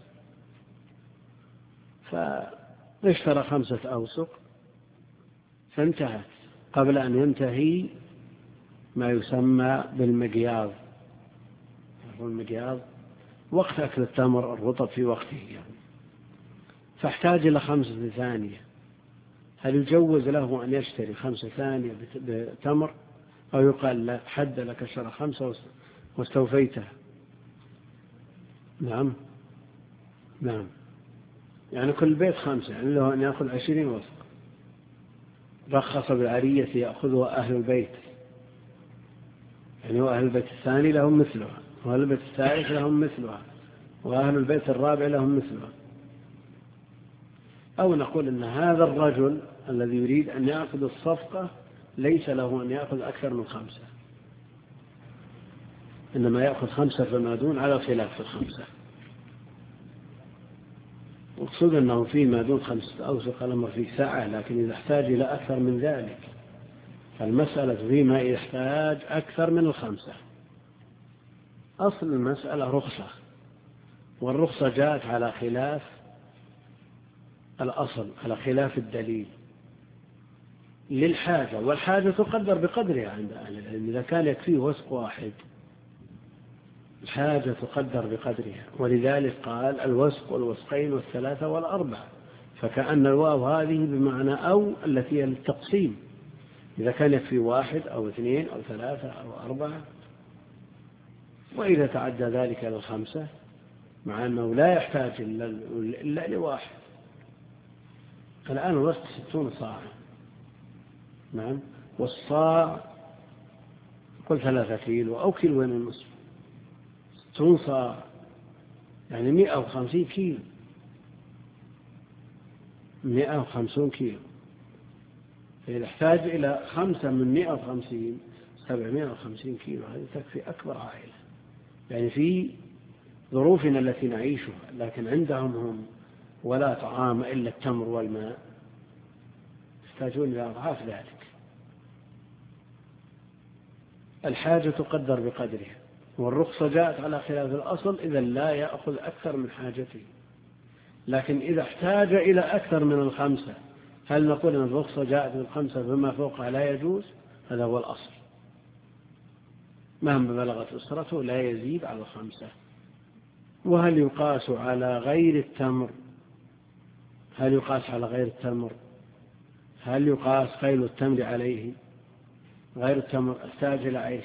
فاشترى 5 أوسق فانتهت قبل أن ينتهي ما يسمى بالمقياض. المقياض وقت أكل التمر الرطب في وقته يعني. فاحتاج إلى 5 ثانية. هل يجوز له أن يشتري 5 ثانية بتمر، أو يقال لا حد لك شرى 5 واستوفيتها؟ نعم، يعني كل بيت 5، يعني له أن يأخذ 20 وسق. رخص بالعرية يأخذها أهل البيت، يعني أهل البيت الثاني لهم مثلها، وأهل البيت الثالث لهم مثلها، وأهل البيت الرابع لهم مثلها. أو نقول أن هذا الرجل الذي يريد أن يأخذ الصفقة ليس له أن يأخذ أكثر من 5، إنما يأخذ 5 فما دون على خلاف في 5. وقصد أنه فيما دون 5 أوسق الأمر فيه ساعة، لكن إذا احتاج إلى أكثر من ذلك فالمسألة فيما يحتاج أكثر من 5. أصل المسألة رخصة، والرخصة جاءت على خلاف الأصل، على خلاف الدليل للحاجة، والحاجة تقدر بقدرها عند أهل العلم. إذا كان يكفيه وسق واحد الحاجة تقدر بقدرها، ولذلك قال الوسق والوسقين وال3 وال4، فكأن الواو هذه بمعنى أو التي هي للتقسيم، إذا كان يكفي 1 أو 2 أو 3 أو 4، وإذا تعدى ذلك إلى 5 مع أنه لا يحتاج إلا ل1. الآن الوزن 60 صاعا، نعم، والصاع قل 3 كيلو أو 1.5 كيلو، 60 صاع يعني 150 كيلو، 150 كيلو. فإذا احتاج إلى 5 من 150 750 كيلو، هذه تكفي أكبر عائلة. يعني في ظروفنا التي نعيشها، لكن عندهم هم ولا طعام إلا التمر والماء، يحتاجون إلى أضعاف ذلك. الحاجة تقدر بقدرها، والرخصة جاءت على خلاف الأصل إذا لا يأخذ أكثر من حاجته. لكن إذا احتاج إلى أكثر من 5، هل نقول أن الرخصة جاءت من 5 فما فوقها لا يجوز؟ هذا هو الأصل، مهما بلغت أسرته لا يزيد على 5. وهل يقاس على غير التمر؟ هل يقاس على غير التمر؟ هل يقاس خيل التمر عليه؟ غير التمر احتاج إلى عيش،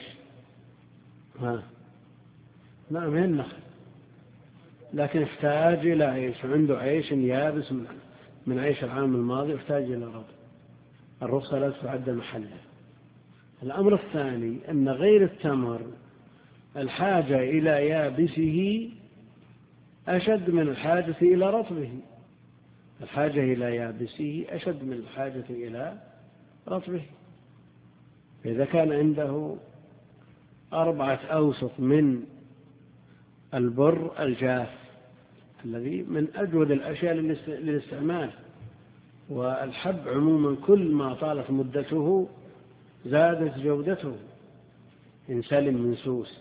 نعم هي النخل، لكن احتاج إلى عيش، عنده عيش يابس من عيش العام الماضي، يحتاج إلى رطب، الرخصة لا تعد محله. الأمر الثاني أن غير التمر الحاجة إلى يابسه أشد من الحاجة إلى رطبه، الحاجة إلى يابسه أشد من الحاجة إلى رطبه. إذا كان عنده 4 أوسط من البر الجاف الذي من أجود الأشياء للاستعمال، والحب عموما كل ما طالت مدته زادت جودته إن سلم من سوس،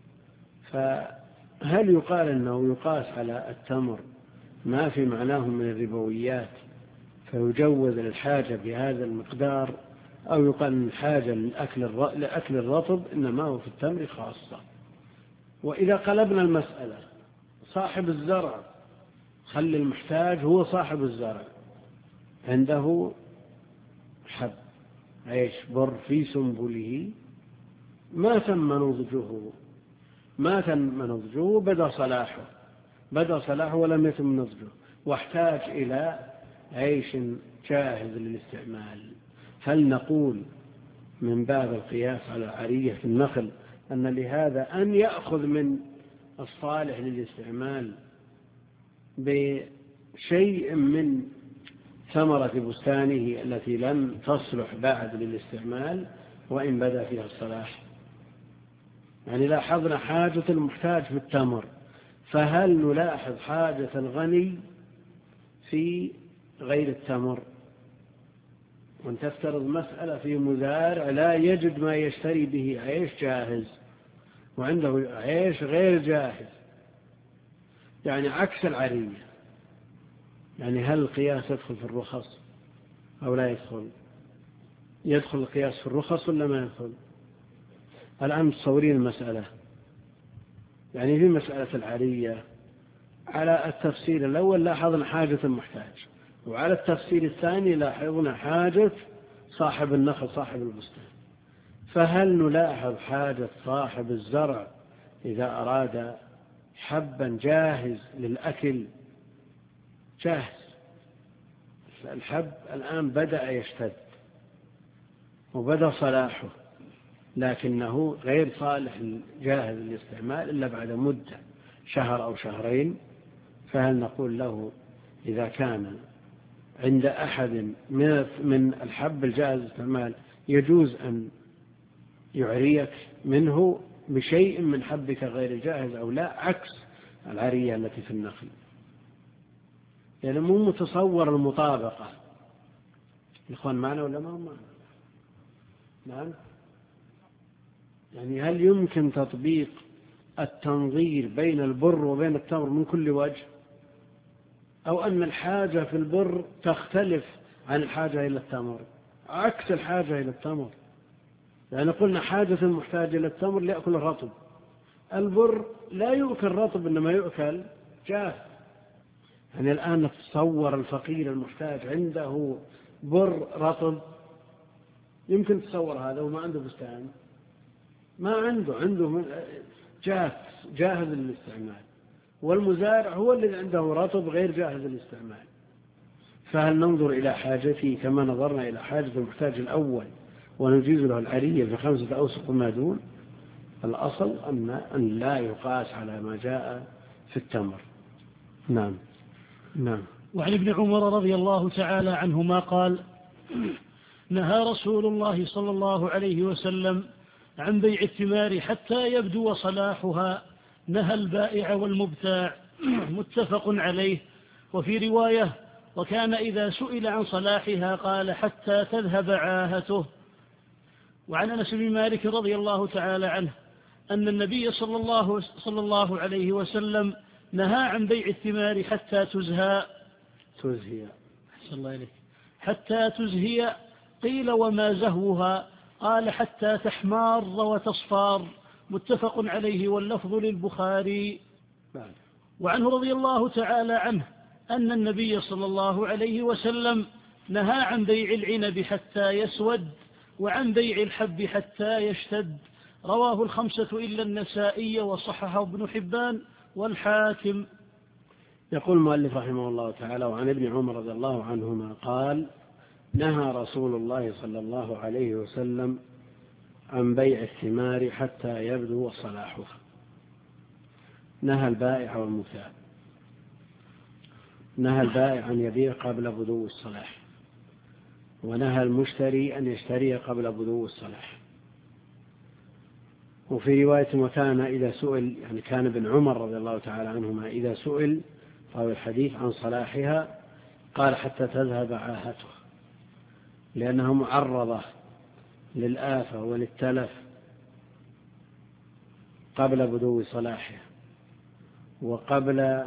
فهل يقال أنه يقاس على التمر ما في معناه من الربويات فيجوز الحاجة بهذا المقدار، أو يقال أن الحاجة لأكل الرطب إنما هو في التمر خاصة؟ وإذا قلبنا المسألة صاحب الزرع، خلي المحتاج هو صاحب الزرع، عنده حب عيش بر في سنبله ما تم نضجه بدأ صلاحه ولم يتم نضجه، واحتاج إلى عيش جاهز للاستعمال، هل نقول من باب القياس على عرية النخل أن لهذا أن يأخذ من الصالح للاستعمال بشيء من ثمرة بستانه التي لم تصلح بعد للاستعمال وإن بدأ فيها الصلاح؟ يعني لاحظنا حاجة المحتاج في التمر، فهل نلاحظ حاجة الغني في غير التمر؟ وان تفترض مسألة في مزارع لا يجد ما يشتري به عيش جاهز وعنده عيش غير جاهز، يعني عكس العرية، يعني هل القياس يدخل في الرخص أو لا يدخل القياس في الرخص ولا ما يدخل؟ الآن تصورين المسألة، يعني في مسألة العرية على التفسير الأول لاحظنا حاجة المحتاج، وعلى التفسير الثاني لاحظنا حاجة صاحب النخل صاحب البستان، فهل نلاحظ حاجة صاحب الزرع إذا أراد حبا جاهز للأكل جاهز؟ الحب الآن بدأ يشتد وبدأ صلاحه، لكنه غير صالح جاهز للاستعمال إلا بعد مدة 1 أو 2 شهر، فهل نقول له إذا كان عند أحد من الحب الجاهز للاستعمال يجوز أن يعريك منه بشيء من حبك غير الجاهز أو لا، عكس العرية التي في النخل؟ يعني مو متصور المطابقة. الإخوان معنا ولا ما هم معنا؟ نعم. يعني هل يمكن تطبيق التنظير بين البر وبين التمر من كل وجه، أو أن الحاجة في البر تختلف عن الحاجة إلى التمر عكس الحاجة إلى التمر؟ يعني قلنا حاجة المحتاج إلى التمر ليأكل الرطب، البر لا يؤكل رطب إنما يؤكل جاف. يعني الآن نتصور الفقير المحتاج عنده بر رطب يمكن تصور هذا وما عنده بستان، ما عنده جاهز للاستعمال، والمزارع هو الذي عنده رطب غير جاهز للاستعمال. فهل ننظر إلى حاجته كما نظرنا إلى حاجة المحتاج الأول ونجيز له العرية في 5 أوسق وما دون؟ الأصل أن لا يقاس على ما جاء في التمر. نعم. وعن ابن عمر رضي الله تعالى عنهما قال: نهى رسول الله صلى الله عليه وسلم عن بيع الثمار حتى يبدو صلاحها، نهى البائع والمبتاع. متفق عليه. وفي رواية: وكان إذا سئل عن صلاحها قال: حتى تذهب عاهته. وعن أنس بن مالك رضي الله تعالى عنه أن النبي صلى الله عليه وسلم نهى عن بيع الثمار حتى تزهى. أحسن الله إليك. حتى تزهي. قيل: وما زهوها؟ قال: حتى تحمار وتصفار. متفق عليه واللفظ للبخاري. وعنه رضي الله تعالى عنه أن النبي صلى الله عليه وسلم نهى عن بيع العنب حتى يسود، وعن بيع الحب حتى يشتد. رواه 5 إلا النسائي، وصححه ابن حبان والحاكم. يقول المؤلف رحمه الله تعالى: وعن ابن عمر رضي الله عنهما قال: نهى رسول الله صلى الله عليه وسلم عن بيع الثمار حتى يبدو صلاحها. نهى البائع والمبتاع. نهى البائع أن يبيع قبل بدو الصلاح، ونهى المشتري أن يشتري قبل بدو الصلاح. وفي رواية: وكان إذا سئل، يعني كان ابن عمر رضي الله تعالى عنهما إذا سئل راوي الحديث عن صلاحها قال: حتى تذهب عاهته، لأنها معرضة للآفة وللتلف قبل بدو صلاحها وقبل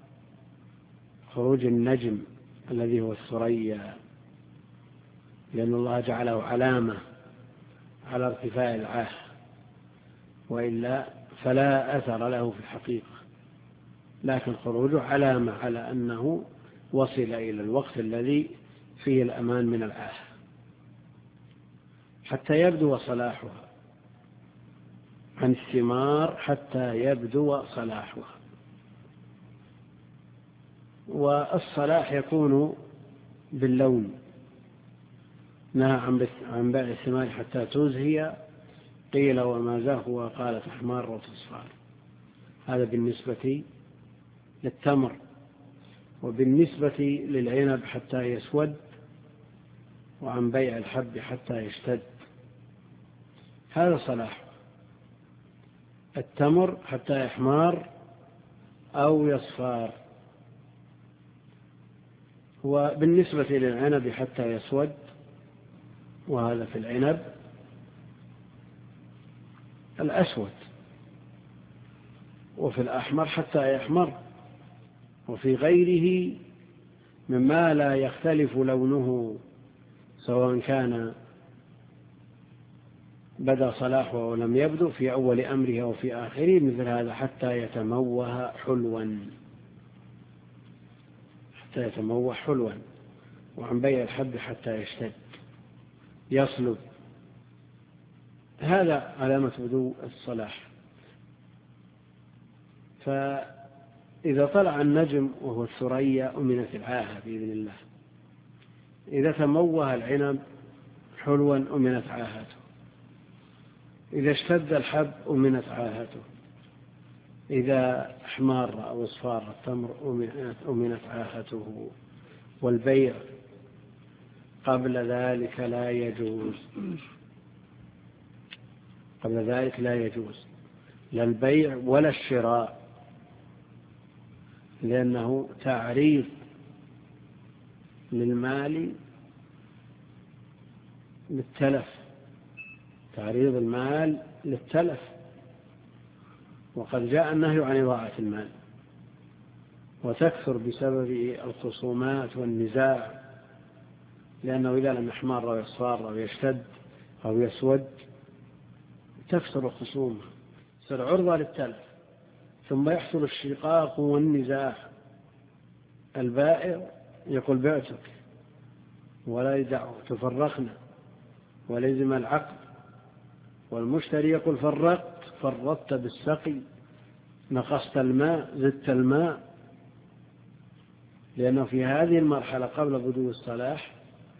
خروج النجم الذي هو الثريا، لأن الله جعله علامة على ارتفاع العاه، وإلا فلا أثر له في الحقيقة، لكن خروجه علامة على أنه وصل إلى الوقت الذي فيه الأمان من العاه. حتى يبدو صلاحها، عن الثمار حتى يبدو صلاحها. والصلاح يكون باللون. نهى عن بيع الثمار حتى تزهي. قيل: وما زهو؟ قال: تحمار وتصفار. هذا بالنسبة للتمر. وبالنسبة للعنب حتى يسود، وعن بيع الحب حتى يشتد. هذا صلاح. التمر حتى يحمار أو يصفار. وبالنسبة للعنب حتى يسود، وهذا في العنب الأسود، وفي الأحمر حتى يحمر، وفي غيره مما لا يختلف لونه سواء كان بدأ صلاحه أو لم يبدو في أول أمره أو في آخره، مثل هذا حتى يتموه حلوا. حتى يتموه حلوا. وعن بيع الحب حتى يشتد يصلب. هذا علامة بدو الصلاح. فإذا طلع النجم وهو الثريا أمنت العاهة بإذن الله. إذا تموه العنب حلوا أمنت عاهته. إذا اشتد الحب أمنت عاهته. إذا احمر أو اصفار التمر أمنت عاهته. والبيع قبل ذلك لا يجوز. قبل ذلك لا يجوز لا البيع ولا الشراء، لأنه تعريض للمال للتلف. تعريض المال للتلف. وقد جاء النهي عن إضاعة المال، وتكثر بسبب الخصومات والنزاع، لأنه إذا لم يحمر أو يصفر أو يشتد أو يسود تكثر الخصومة، تصير عرضة للتلف، ثم يحصل الشقاق والنزاع. البائع يقول: بعتك، ولا يدعه، تفرقنا، ولزم العقد، والمشتري يقول فرطت بالسقي، نقصت الماء، زدت الماء، لأنه في هذه المرحلة قبل بدو الصلاح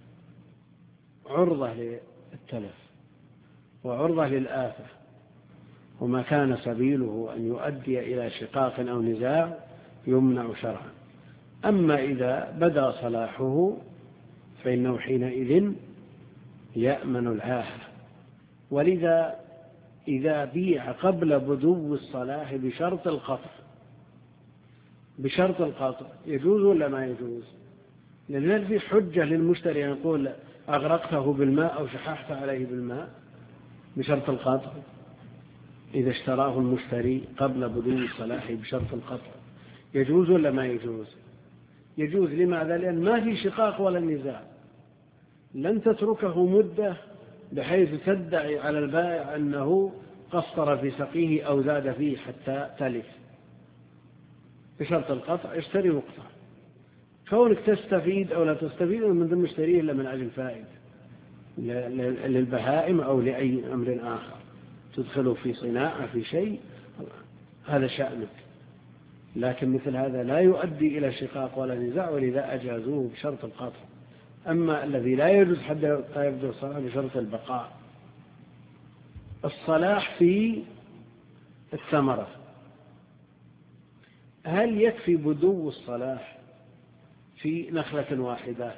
عرضة للتلف وعرضة للآفة، وما كان سبيله أن يؤدي إلى شقاق أو نزاع يمنع شرعا. أما إذا بدا صلاحه فإنه حينئذ يأمن العاهة. ولذا إذا بيع قبل بدو الصلاح بشرط القطع يجوز ولا ما يجوز؟ لأن في حجة للمشتري أن يقول أغرقته بالماء أو شححت عليه بالماء بشرط القطع. إذا اشتراه المشتري قبل بدو الصلاح بشرط القطع يجوز ولا ما يجوز؟ يجوز. لماذا؟ لأن ما في شقاق ولا نزاع، لن تتركه مدة بحيث تدعي على البائع أنه قصر في سقيه أو زاد فيه حتى تلف. بشرط القطع اشتري وقطع. كونك تستفيد أو لا تستفيد من ضمن مشتريه إلا من أجل فائدة للبهائم أو لأي أمر آخر تدخله في صناعة في شيء، هذا شأنك. لكن مثل هذا لا يؤدي إلى شقاق ولا نزاع، ولذا أجازوه بشرط القطع. أما الذي لا يجوز حتى يبدو الصلاح بشرط البقاء. الصلاح في الثمرة، هل يكفي بدو الصلاح في نخلة واحدة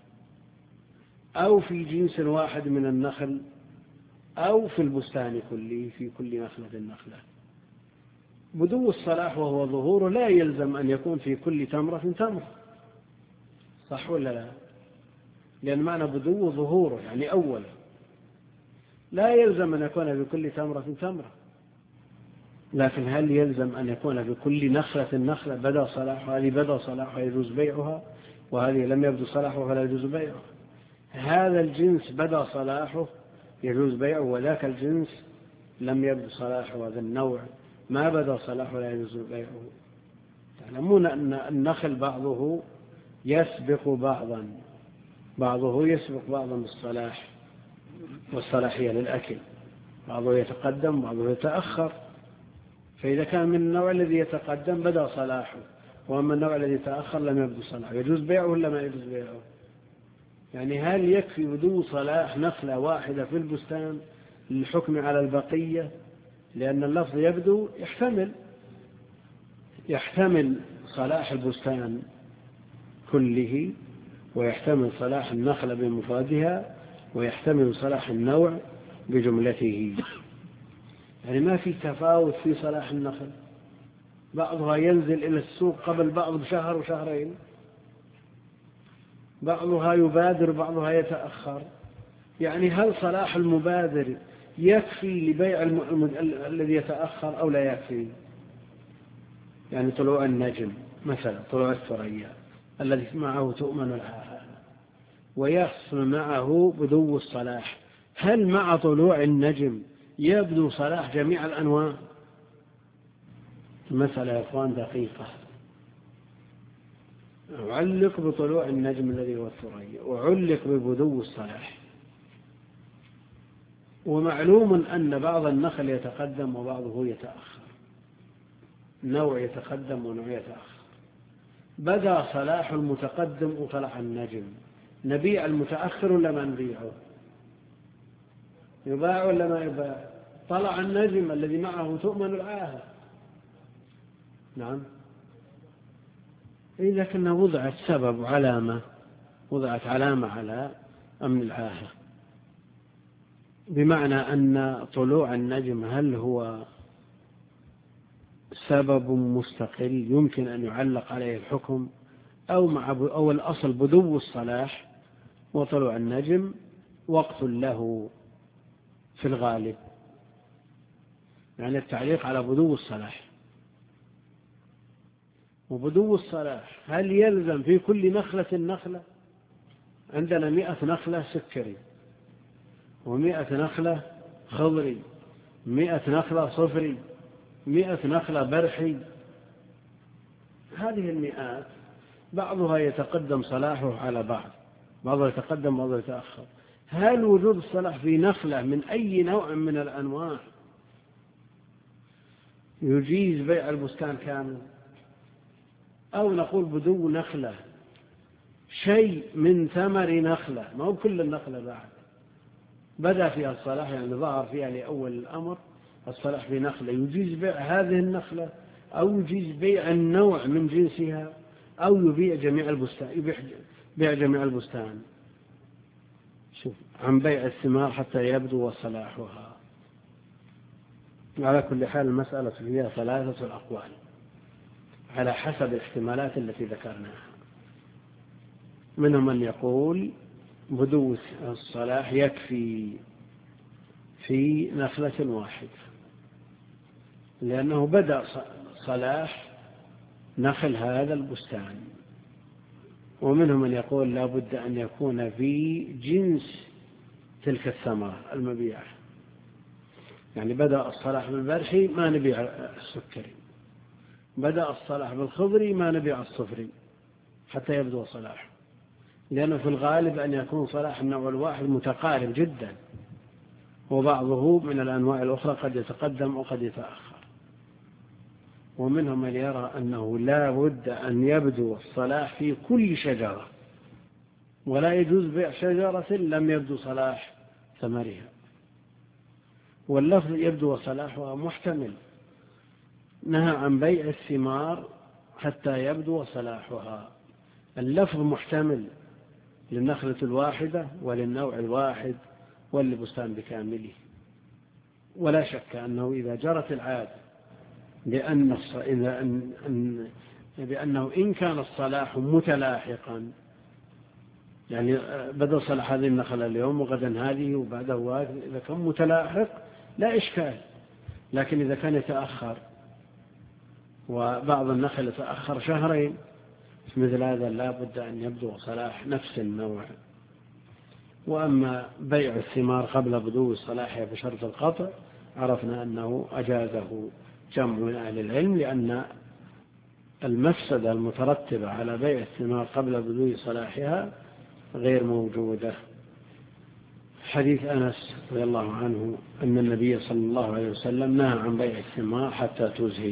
أو في جنس واحد من النخل أو في البستان كله في كل نخلة؟ بدو الصلاح وهو ظهوره لا يلزم أن يكون في كل تمرة تمرة، صح ولا لا؟ لأن معنى بدو ظهوره يعني أولا، لا يلزم أن يكون في كل تمرة تمرة. لكن هل يلزم أن يكون في كل نخلة بدا صلاحها؟ هذه بدا صلاحها يجوز بيعها، وهذه لم يبدو صلاحها فلا يجوز بيعها. هذا الجنس بدا صلاحه يجوز بيعه، وذاك الجنس لم يبدو صلاحه، هذا النوع ما بدا صلاحه لا يجوز بيعه. تعلمون أن النخل بعضه يسبق بعضا بالصلاح والصلاحية للأكل، بعضه يتقدم بعضه يتأخر. فإذا كان من النوع الذي يتقدم بدا صلاحه، وأما النوع الذي يتأخر لم يبدو صلاحه، يجوز بيعه ولا ما يجوز بيعه؟ يعني هل يكفي بدو صلاح نخلة واحدة في البستان للحكم على البقية؟ لأن اللفظ يبدو يحتمل صلاح البستان كله، ويحتمل صلاح النخلة بمفردها، ويحتمل صلاح النوع بجملته. يعني ما في تفاوت في صلاح النخل، بعضها ينزل إلى السوق قبل بعض بشهر وشهرين، بعضها يبادر بعضها يتأخر. يعني هل صلاح المبادر يكفي لبيع الذي يتأخر أو لا يكفي؟ يعني طلوع النجم مثلا، طلوع الثريا الذي معه تؤمن العاهة ويحصل معه بدو الصلاح، هل مع طلوع النجم يبدو صلاح جميع الأنواع؟ المسألة يا أخوان دقيقة. أعلق بطلوع النجم الذي هو الثريا، وأعلق ببدو الصلاح. ومعلوم أن بعض النخل يتقدم وبعضه يتأخر، نوع يتقدم ونوع يتأخر. بدأ صلاح المتقدم وطلع النجم، نبيع المتأخر ولا ما نبيعه؟ يباع ولا ما يباع؟ طلع النجم الذي معه تؤمن العاهة، نعم. لكنه وضعت سبب وعلامة، وضعت علامة على أمن العاهة، بمعنى أن طلوع النجم هل هو سبب مستقل يمكن أن يعلق عليه الحكم، أو الأصل بدو الصلاح وطلوع النجم وقت له في الغالب. يعني التعليق على بدو الصلاح. وبدو الصلاح هل يلزم في كل نخلة؟ عندنا 100 نخلة سكري، و100 نخلة خضري، 100 نخلة صفري، 100 نخلة برحي. هذه المئات بعضها يتقدم صلاحه على بعضها يتقدم بعضها يتأخر. هل وجود الصلاح في نخلة من أي نوع من الأنواع يجيز بيع البستان كامل، أو نقول بدو نخلة شيء من ثمر نخلة، ما هو كل النخلة بعد بدأ فيها الصلاح، يعني ظهر فيها لأول الأمر الصلاح في نخلة، يجيز بيع هذه النخلة أو يجيز بيع النوع من جنسها، أو يبيع جميع البستان، بيع جميع البستان. شوف، عن بيع الثمار حتى يبدو صلاحها. على كل حال المسألة فيها 3 أقوال على حسب الاحتمالات التي ذكرناها. منهم من يقول بدو الصلاح يكفي في نخلة واحدة لأنه بدأ صلاح نخل هذا البستان. ومنهم من يقول لا بد أن يكون في جنس تلك الثمرة المبيعة، يعني بدأ الصلاح بالبرحي ما نبيع السكري، بدأ الصلاح بالخضري ما نبيع الصفري حتى يبدو صلاح، لأنه في الغالب أن يكون صلاح النوع الواحد متقارب جدا، وبعضه من الأنواع الأخرى قد يتقدم وقد يتأخر. ومنهم من يرى أنه لا بد أن يبدو الصلاح في كل شجرة، ولا يجوز بيع شجرة لم يبدو صلاح ثمرها. واللفظ يبدو صلاحها محتمل، نهى عن بيع الثمار حتى يبدو صلاحها. اللفظ محتمل للنخلة الواحدة وللنوع الواحد وللبستان بكامله. ولا شك أنه إذا جرت العادة بأنه إن كان الصلاح متلاحقا، يعني بدأ صلاح هذه النخلة اليوم وغدا هذه وبعده هذه، إذا كان متلاحق لا إشكال. لكن إذا كان يتأخر وبعض النخل يتأخر شهرين مثل هذا لا بد أن يبدو صلاح نفس النوع. وأما بيع الثمار قبل بدو صلاحها بشرط القطع عرفنا أنه أجازه جمع من أهل العلم، لأن المفسدة المترتبة على بيع الثمار قبل بدو صلاحها غير موجودة. حديث أنس رضي الله عنه أن النبي صلى الله عليه وسلم نهى عن بيع الثمار حتى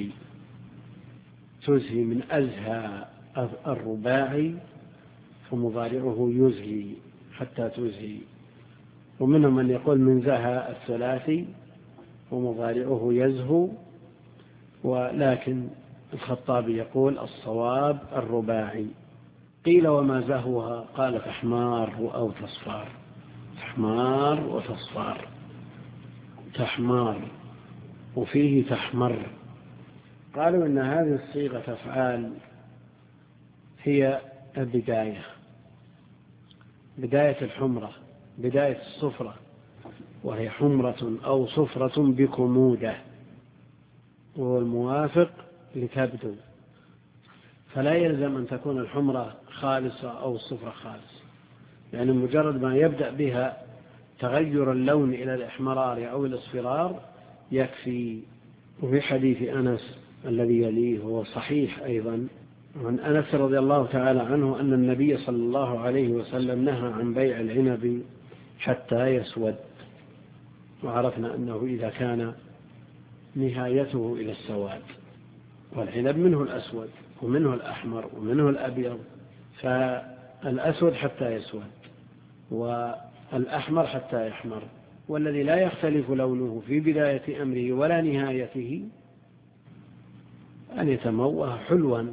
تزهي من أزهى الرباعي فمضارعه يزهي حتى تزهي. ومنهم من يقول من زهى الثلاثي ومضارعه يزهو، ولكن الخطابي يقول الصواب الرباعي. قيل وما زهوها؟ قال تحمار أو تصفار، تحمار وتصفار، تحمار وفيه تحمر. قالوا إن هذه الصيغة أفعال هي البداية، بداية الحمرة، بداية الصفرة، وهي حمرة أو صفرة بكمودة، وهو الموافق لتبدو. فلا يلزم أن تكون الحمرة خالصة أو الصفرة خالصة، يعني مجرد ما يبدأ بها تغير اللون إلى الإحمرار أو الإصفرار يكفي. وفي حديث أنس الذي يليه هو صحيح أيضا عن أنس رضي الله تعالى عنه أن النبي صلى الله عليه وسلم نهى عن بيع العنب حتى يسود، وعرفنا أنه إذا كان نهايته إلى السواد، والعنب منه الأسود ومنه الأحمر ومنه الأبيض، فالأسود حتى يسود والأحمر حتى يحمر، والذي لا يختلف لونه في بداية أمره ولا نهايته أن يتموه حلوا.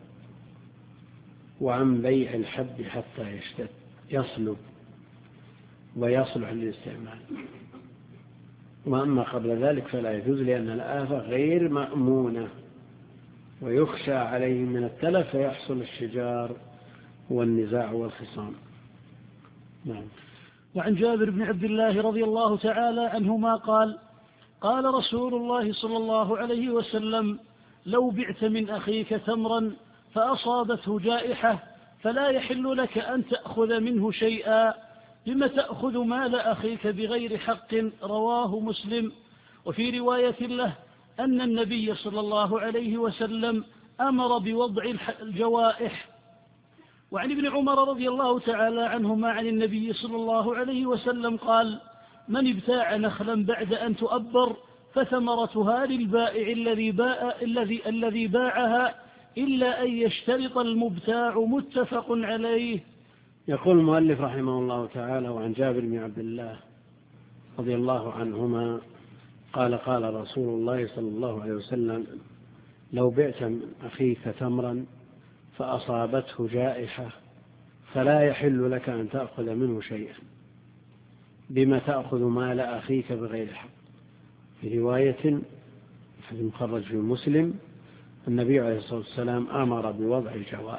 وعن بيع الحب حتى يشتد يصلب ويصلح للاستعمال، وأما قبل ذلك فلا يجوز، لأن الآفة غير مأمونة ويخشى عليه من التلف فيحصل الشجار والنزاع والخصام. نعم. وعن جابر بن عبد الله رضي الله تعالى عنهما قال قال رسول الله صلى الله عليه وسلم لو بعت من أخيك تمرا فأصابته جائحة فلا يحل لك أن تأخذ منه شيئا، لم تأخذ مال أخيك بغير حق. رواه مسلم. وفي رواية له أن النبي صلى الله عليه وسلم أمر بوضع الجوائح. وعن ابن عمر رضي الله تعالى عنهما عن النبي صلى الله عليه وسلم قال: من ابتاع نخلا بعد أن تؤبر فثمرتها للبائع الذي باعها إلا أن يشترط المبتاع. متفق عليه. يقول المؤلف رحمه الله تعالى: وعن جابر بن عبد الله رضي الله عنهما قال: قال رسول الله صلى الله عليه وسلم: لو بعت من أخيك تمرا فأصابته جائحة فلا يحل لك أن تأخذ منه شيئا، بما تأخذ مال أخيك بغير حق. في رواية في المخرج في مسلم: النبي عليه الصلاة والسلام أمر بوضع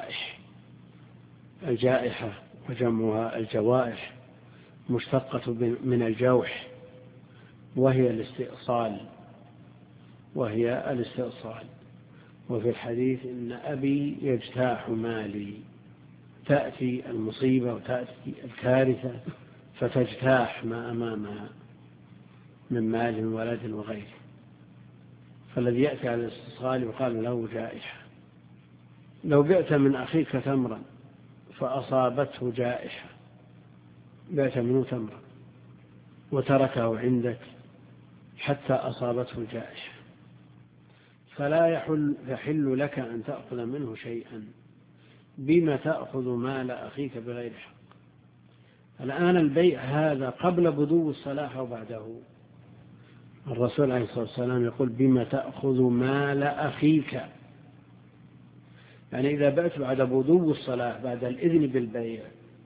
الجائحة، وجمعها الجوائح، مشتقة من الجوح، وهي الاستئصال. وفي الحديث: إن أبي يجتاح مالي. تأتي المصيبة وتأتي الكارثة فتجتاح ما أمامها من مال ولد وغيره، فالذي يأتي على الاستئصال يقال له جائحة. لو بعت من أخيك تمرا فأصابته جائحة، بعت منه تمرا وتركه عندك حتى أصابته الجائحة، فلا يحل لك أن تأخذ منه شيئا، بما تأخذ مال أخيك بغير حق. الآن البيع هذا قبل بدو الصلاح أو بعده؟ الرسول عليه الصلاة والسلام يقول: بما تأخذ مال أخيك، يعني إذا بعت بعد بدو الصلاح، بعد الإذن بالبيع،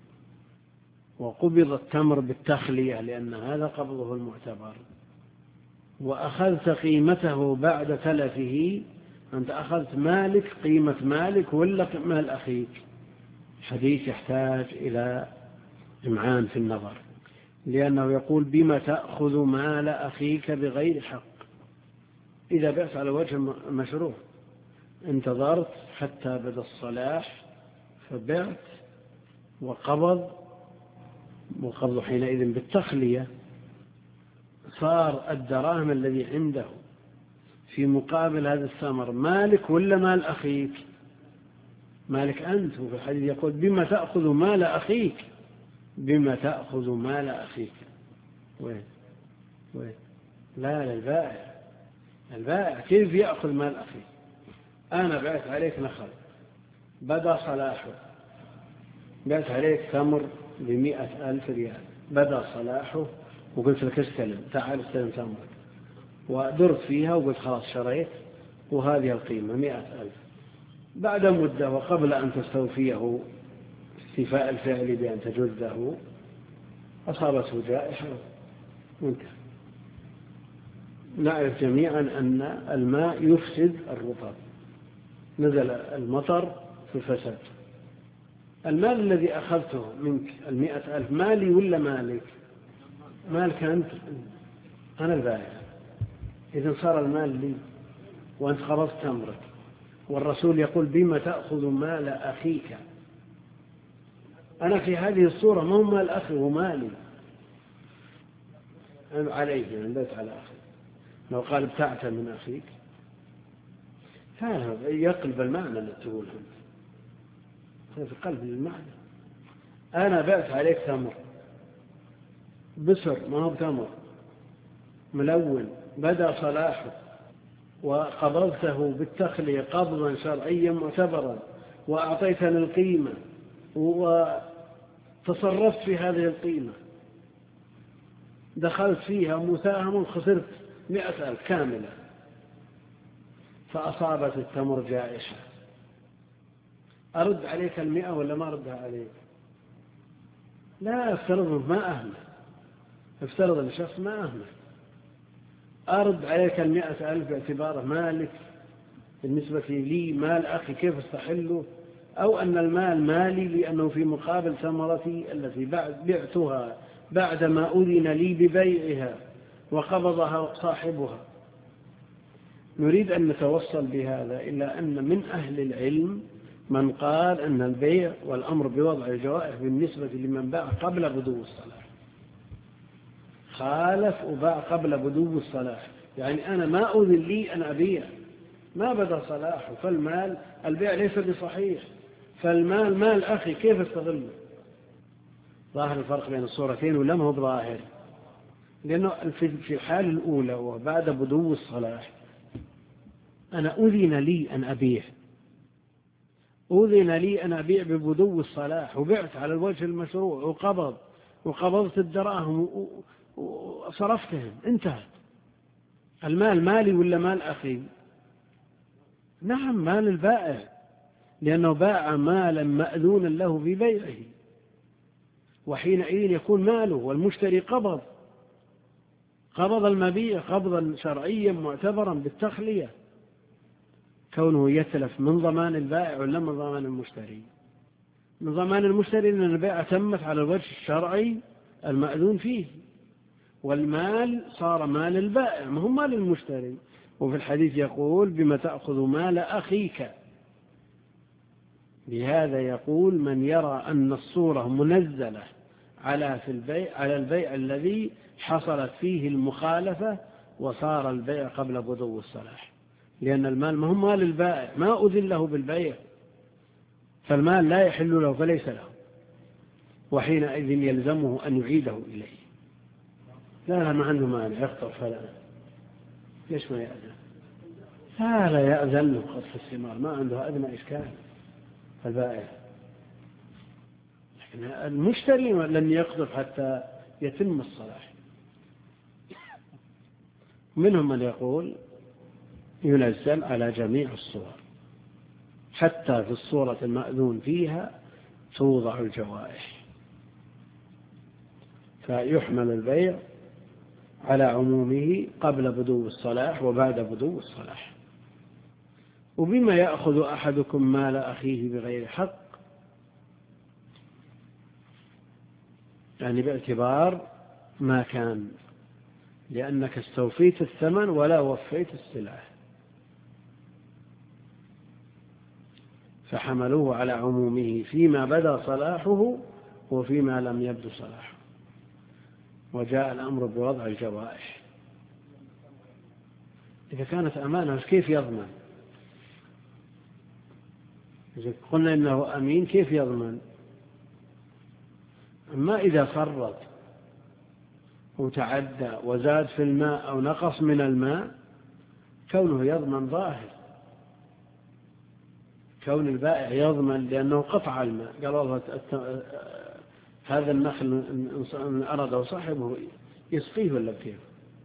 وقبض التمر بالتخلية لأن هذا قبضه المعتبر، وأخذت قيمته بعد تلفه، أنت أخذت مالك، قيمة مالك ولا مال أخيك؟ حديث يحتاج إلى إمعان في النظر، لأنه يقول: بما تأخذ مال أخيك بغير حق. إذا بعت على وجه مشروع، انتظرت حتى بدا الصلاح فبعت وقبض حينئذ بالتخلية، صار الدراهم الذي عنده في مقابل هذا الثمر مالك ولا مال أخيك؟ مالك أنت. وفي الحديث يقول: بما تأخذ مال أخيك، بما تأخذ مال أخيك. وين لا البائع كيف يأخذ مال أخيك؟ أنا بعت عليك نخل بدا صلاحه، بعت عليك تمر ب100,000 ريال، بدا صلاحه وقلت لك استلم، تعال استلم تمرك، ودرت فيها وقلت خلاص شريت وهذه القيمة 100,000. بعد مدة وقبل أن تستوفيه استيفاء الفعل بأن تجده أصابته جائحة وانتهى. نعرف جميعا أن الماء يفسد الرطب، نزل المطر في الفساد. المال الذي أخذته منك 100,000 مالي ولا مالك؟ مالك أنت، أنا البائع. إذن صار المال لي وأنت قبضت تمرك، والرسول يقول: بما تأخذ مال أخيك. أنا في هذه الصورة ما هو مال أخي، هو مالي عليه، يعني بيت على أخي. لو قال: ابتعت من أخيك، هذا يقلب المعنى اللي تقوله، هذا في قلب المعنى. أنا بعت عليك تمر بسر، ما هو تمر ملون، بدأ صلاحه، وقبضته بالتخلية قبضا شرعيا معتبرا، وأعطيتني القيمة وتصرفت في هذه القيمة، دخلت فيها مساهم، خسرت 100,000 كاملة، فأصابت التمر جائحة، أرد عليك 100 ولا ما أردها عليك؟ لا، افترض ما أهمل، افترض الشخص ما أهمل، أرد عليك 100,000 باعتباره مالك بالنسبة لي مال أخي، كيف استحله؟ أو أن المال مالي لأنه في مقابل ثمرتي التي بعتها بعدما أذن لي ببيعها وقبضها صاحبها. نريد أن نتوصل بهذا إلى أن من أهل العلم من قال أن البيع والأمر بوضع الجوائح بالنسبة لمن باع قبل بدو الصلاح، خالف وباع قبل بدو الصلاح، يعني أنا ما أذن لي أن أبيع، ما بدا صلاحه، فالمال البيع ليس بصحيح، فالمال مال أخي كيف استغله؟ ظاهر الفرق بين الصورتين ولا ما هو بظاهر؟ لأنه في الحالة الأولى وبعد بدو الصلاح أنا أذن لي أن أبيع ببدو الصلاح وبعت على الوجه المشروع وقبضت الدراهم وصرفتهم، انتهت. المال مالي ولا مال أخي؟ نعم مال البائع، لأنه باع مالا مأذونا له في بيعه، وحينئذ يكون ماله، والمشتري قبض المبيع قبضا شرعيا معتبرا بالتخلية. كونه يتلف من ضمان البائع ولا من ضمان المشتري؟ من ضمان المشتري، لأن البيعة تمت على الوجه الشرعي المأذون فيه، والمال صار مال البائع ما هو مال المشتري. وفي الحديث يقول بما تأخذ مال أخيك. بهذا يقول من يرى أن الصورة منزلة على البيع الذي حصلت فيه المخالفة وصار البيع قبل بدو الصلاح، لأن المال ما هو مال البائع، ما أذن له بالبيع، فالمال لا يحل له فليس له، وحينئذ يلزمه أن يعيده إليه. لا ما عنده مانع يخطر فلا، ليش ما يأذن؟ لا يأذن له قطف الثمار، ما عنده أدنى إشكال البائع، لكن المشتري لن يقطف حتى يتم الصلاح. منهم من يقول ينزل على جميع الصور، حتى في الصورة المأذون فيها توضع الجوائح، فيحمل البيع على عمومه قبل بدو الصلاح وبعد بدو الصلاح. وبما يأخذ أحدكم مال أخيه بغير حق، يعني باعتبار ما كان، لأنك استوفيت الثمن ولا وفيت السلعة، فحملوه على عمومه فيما بدا صلاحه وفيما لم يبدو صلاحه، وجاء الأمر بوضع الجوائح. إذا كانت أمانة كيف يضمن؟ إذا قلنا إنه أمين كيف يضمن؟ أما إذا فرط وتعدى وزاد في الماء أو نقص من الماء كونه يضمن ظاهر، كون البائع يضمن لأنه قطع الماء، قال والله هذا النخل إن أرده صاحبه يسقيه ولا كيف؟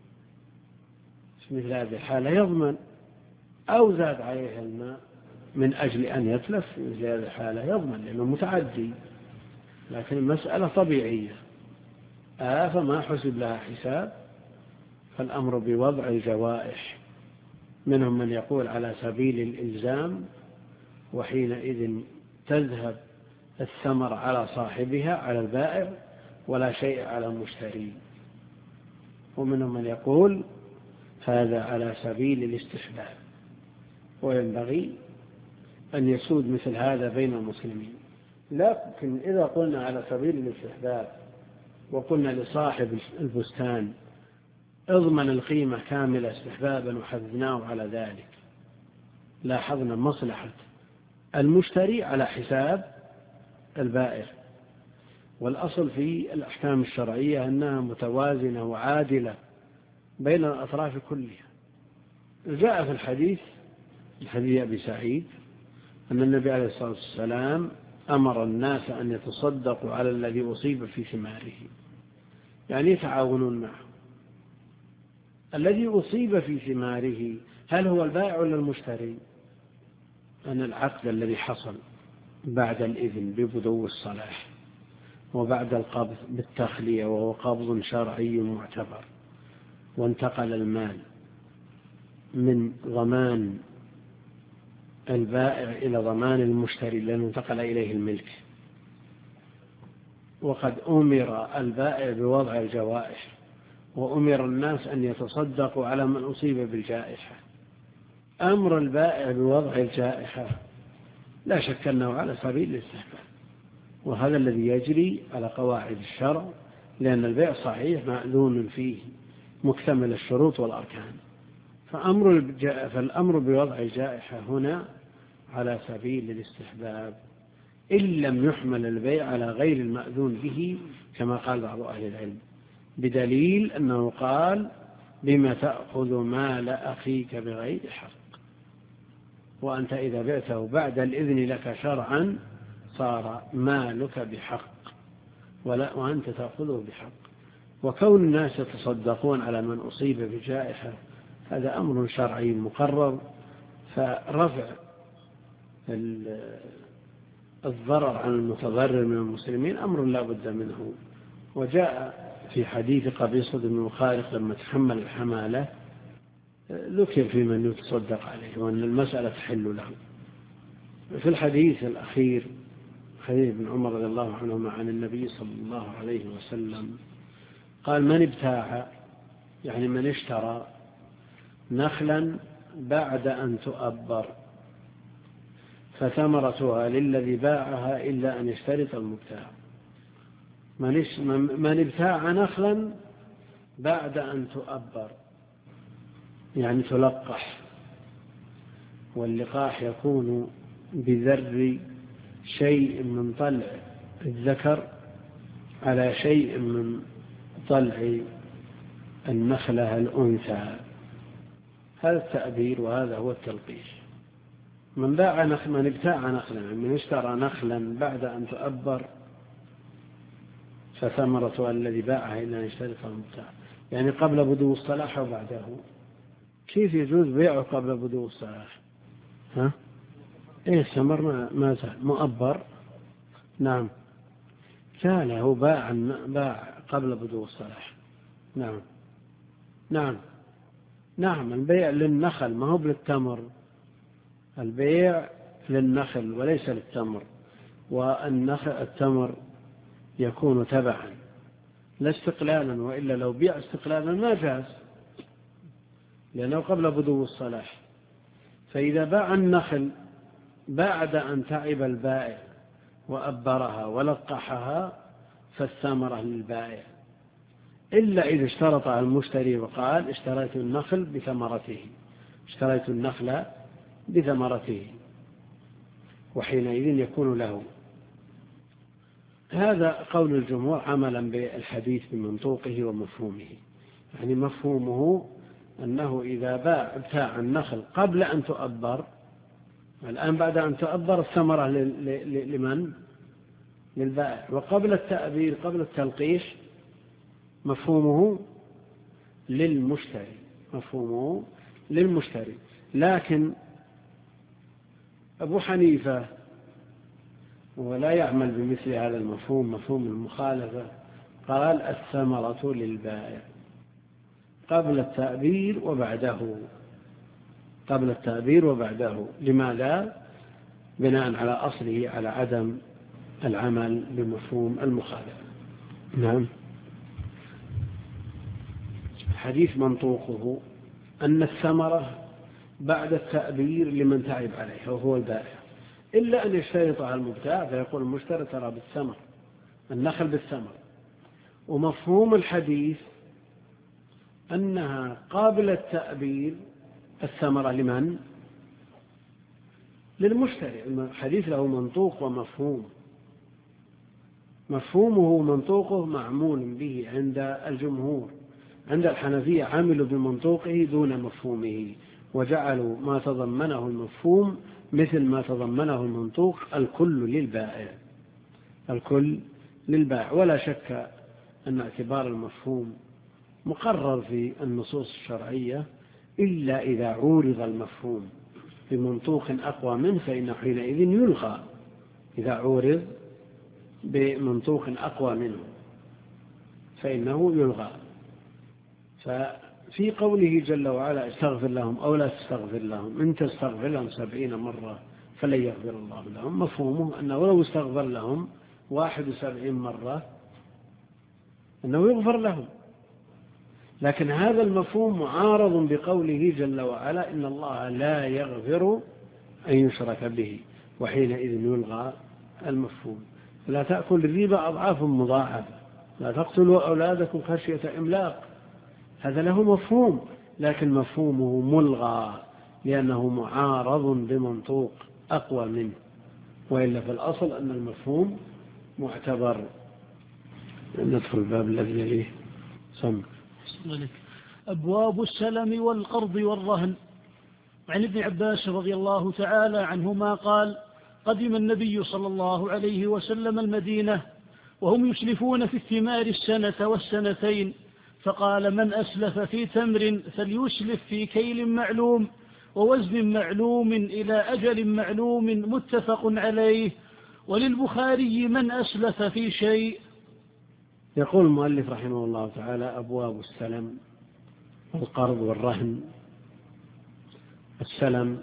مثل هذه الحالة يضمن، أو زاد عليه الماء من أجل أن يتلف، مثل هذه الحالة يضمن لأنه متعدي. لكن المسألة طبيعية فما حسب لها حساب، فالأمر بوضع الجوائح. منهم من يقول على سبيل الإلزام، وحينئذ تذهب الثمر على صاحبها على البائع ولا شيء على المشتري. ومنهم من يقول هذا على سبيل الاستحباب، وينبغي أن يسود مثل هذا بين المسلمين. لكن إذا قلنا على سبيل الاستحباب وقلنا لصاحب البستان اضمن القيمة كاملة استحبابا وحددناه على ذلك، لاحظنا مصلحة المشتري على حساب البائع. والأصل في الأحكام الشرعية أنها متوازنة وعادلة بين الأطراف كلها. جاء في الحديث أبي سعيد أن النبي عليه الصلاة والسلام أمر الناس أن يتصدقوا على الذي أصيب في ثماره، يعني يتعاونون معه. الذي أصيب في ثماره هل هو البائع ولا المشتري؟ أن العقد الذي حصل بعد الإذن ببدو الصلاح وبعد القبض بالتخلية، وهو قبض شرعي معتبر، وانتقل المال من ضمان البائع إلى ضمان المشتري لأنه انتقل إليه الملك، وقد أمر البائع بوضع الجوائح، وأمر الناس أن يتصدقوا على من أصيب بالجائحة. أمر البائع بوضع الجائحة لا شك أنه على سبيل الاستحباب، وهذا الذي يجري على قواعد الشرع، لأن البيع صحيح مأذون فيه مكتمل الشروط والأركان. فالأمر بوضع الجائحة هنا على سبيل الاستحباب، إن لم يحمل البيع على غير المأذون به كما قال بعض أهل العلم، بدليل أنه قال بما تأخذ مال أخيك بغير حق، وأنت إذا بعته بعد الإذن لك شرعا صار مالك بحق وأنت تأخذه بحق. وكون الناس يتصدقون على من أصيب بجائحة هذا أمر شرعي مقرر، فرفع الضرر عن المتضرر من المسلمين أمر لا بد منه. وجاء في حديث قبيصة بن مخارق لما تحمل الحمالة ذكر في من يتصدق عليه وأن المسألة تحل له. في الحديث الأخير حديث ابن عمر رضي الله عنهما عن النبي صلى الله عليه وسلم قال من ابتاع يعني من اشترى نخلا بعد أن تؤبر فثمرتها للذي باعها إلا أن يشترط المبتاع. من ابتاع نخلا بعد أن تؤبر يعني تلقح، واللقاح يكون بذر شيء من طلع الذكر على شيء من طلع النخلة الأنثى، هذا التأبير وهذا هو التلقيح. من ابتاع نخلا من اشترى نخلا بعد أن تؤبر فثمرتها الذي باعها إلا أن يشترط المبتاع، يعني قبل بدو الصلاح وبعده. كيف يجوز بيعه قبل بدو الصلاح؟ الثمر ما زال مؤبر. نعم كان هو باع قبل بدو الصلاح. نعم البيع للنخل ما هو للتمر، البيع للنخل وليس للتمر، التمر يكون تبعا لا استقلالا، وإلا لو بيع استقلالا ما جاز لأنه قبل بدو الصلاح. فإذا باع النخل بعد أن تعب البائع وأبرها ولقحها فالثمرة للبائع، إلا إذا اشترط المشتري وقال اشتريت النخل بثمرته وحينئذ يكون له. هذا قول الجمهور عملا بالحديث بمنطوقه ومفهومه، يعني مفهومه أنه إذا ابتاع النخل قبل أن تؤبر، الآن بعد أن تؤبر الثمرة لمن؟ للبائع، وقبل التأبير قبل التلقيح مفهومه للمشتري. لكن أبو حنيفة ولا يعمل بمثل هذا المفهوم، مفهوم المخالفة، قال الثمرة للبائع قبل التأبير وبعده. لماذا؟ بناء على أصله على عدم العمل بمفهوم المخالفة. نعم. حديث منطوقه أن الثمرة بعد التأبير لمن تعب عليها وهو البائع، إلا أن يشترط على المبتاع فيقول المشتري ترى بالثمر، النخل بالثمر. ومفهوم الحديث أنها قابل التأبير الثمرة لمن؟ للمشتري. الحديث له منطوق ومفهوم، مفهومه منطوقه معمول به عند الجمهور. عند الحنفية عملوا بمنطوقه دون مفهومه، وجعلوا ما تضمنه المفهوم مثل ما تضمنه المنطوق الكل للبائع. ولا شك أن اعتبار المفهوم مقرر في النصوص الشرعية، إلا إذا عورض المفهوم بمنطوق أقوى منه فإنه حينئذ يلغى، إذا عورض بمنطوق أقوى منه فإنه يلغى. ففي قوله جل وعلا استغفر لهم أو لا تستغفر لهم، إن تستغفر لهم 70 مرة فلن يغفر الله لهم، مفهومه أنه لو استغفر لهم 71 مرة أنه يغفر لهم. لكن هذا المفهوم معارض بقوله جل وعلا إن الله لا يغفر أن يشرك به، وحينئذ يلغى المفهوم. لا تأكل الربا أضعاف مضاعفة، لا تقتلوا أولادكم خشية إملاق، هذا له مفهوم لكن مفهومه ملغى لأنه معارض بمنطوق أقوى منه، وإلا في الأصل أن المفهوم معتبر. ندخل الباب الذي يليه. سمع. أبواب السلم والقرض والرهن. عن ابن عباس رضي الله تعالى عنهما قال: قدم النبي صلى الله عليه وسلم المدينة وهم يسلفون في الثمار السنة والسنتين، فقال: من أسلف في تمر فليسلف في كيل معلوم ووزن معلوم إلى أجل معلوم، متفق عليه. وللبخاري: من أسلف في شيء. يقول المؤلف رحمه الله تعالى: أبواب السلم والقرض والرهن. السلم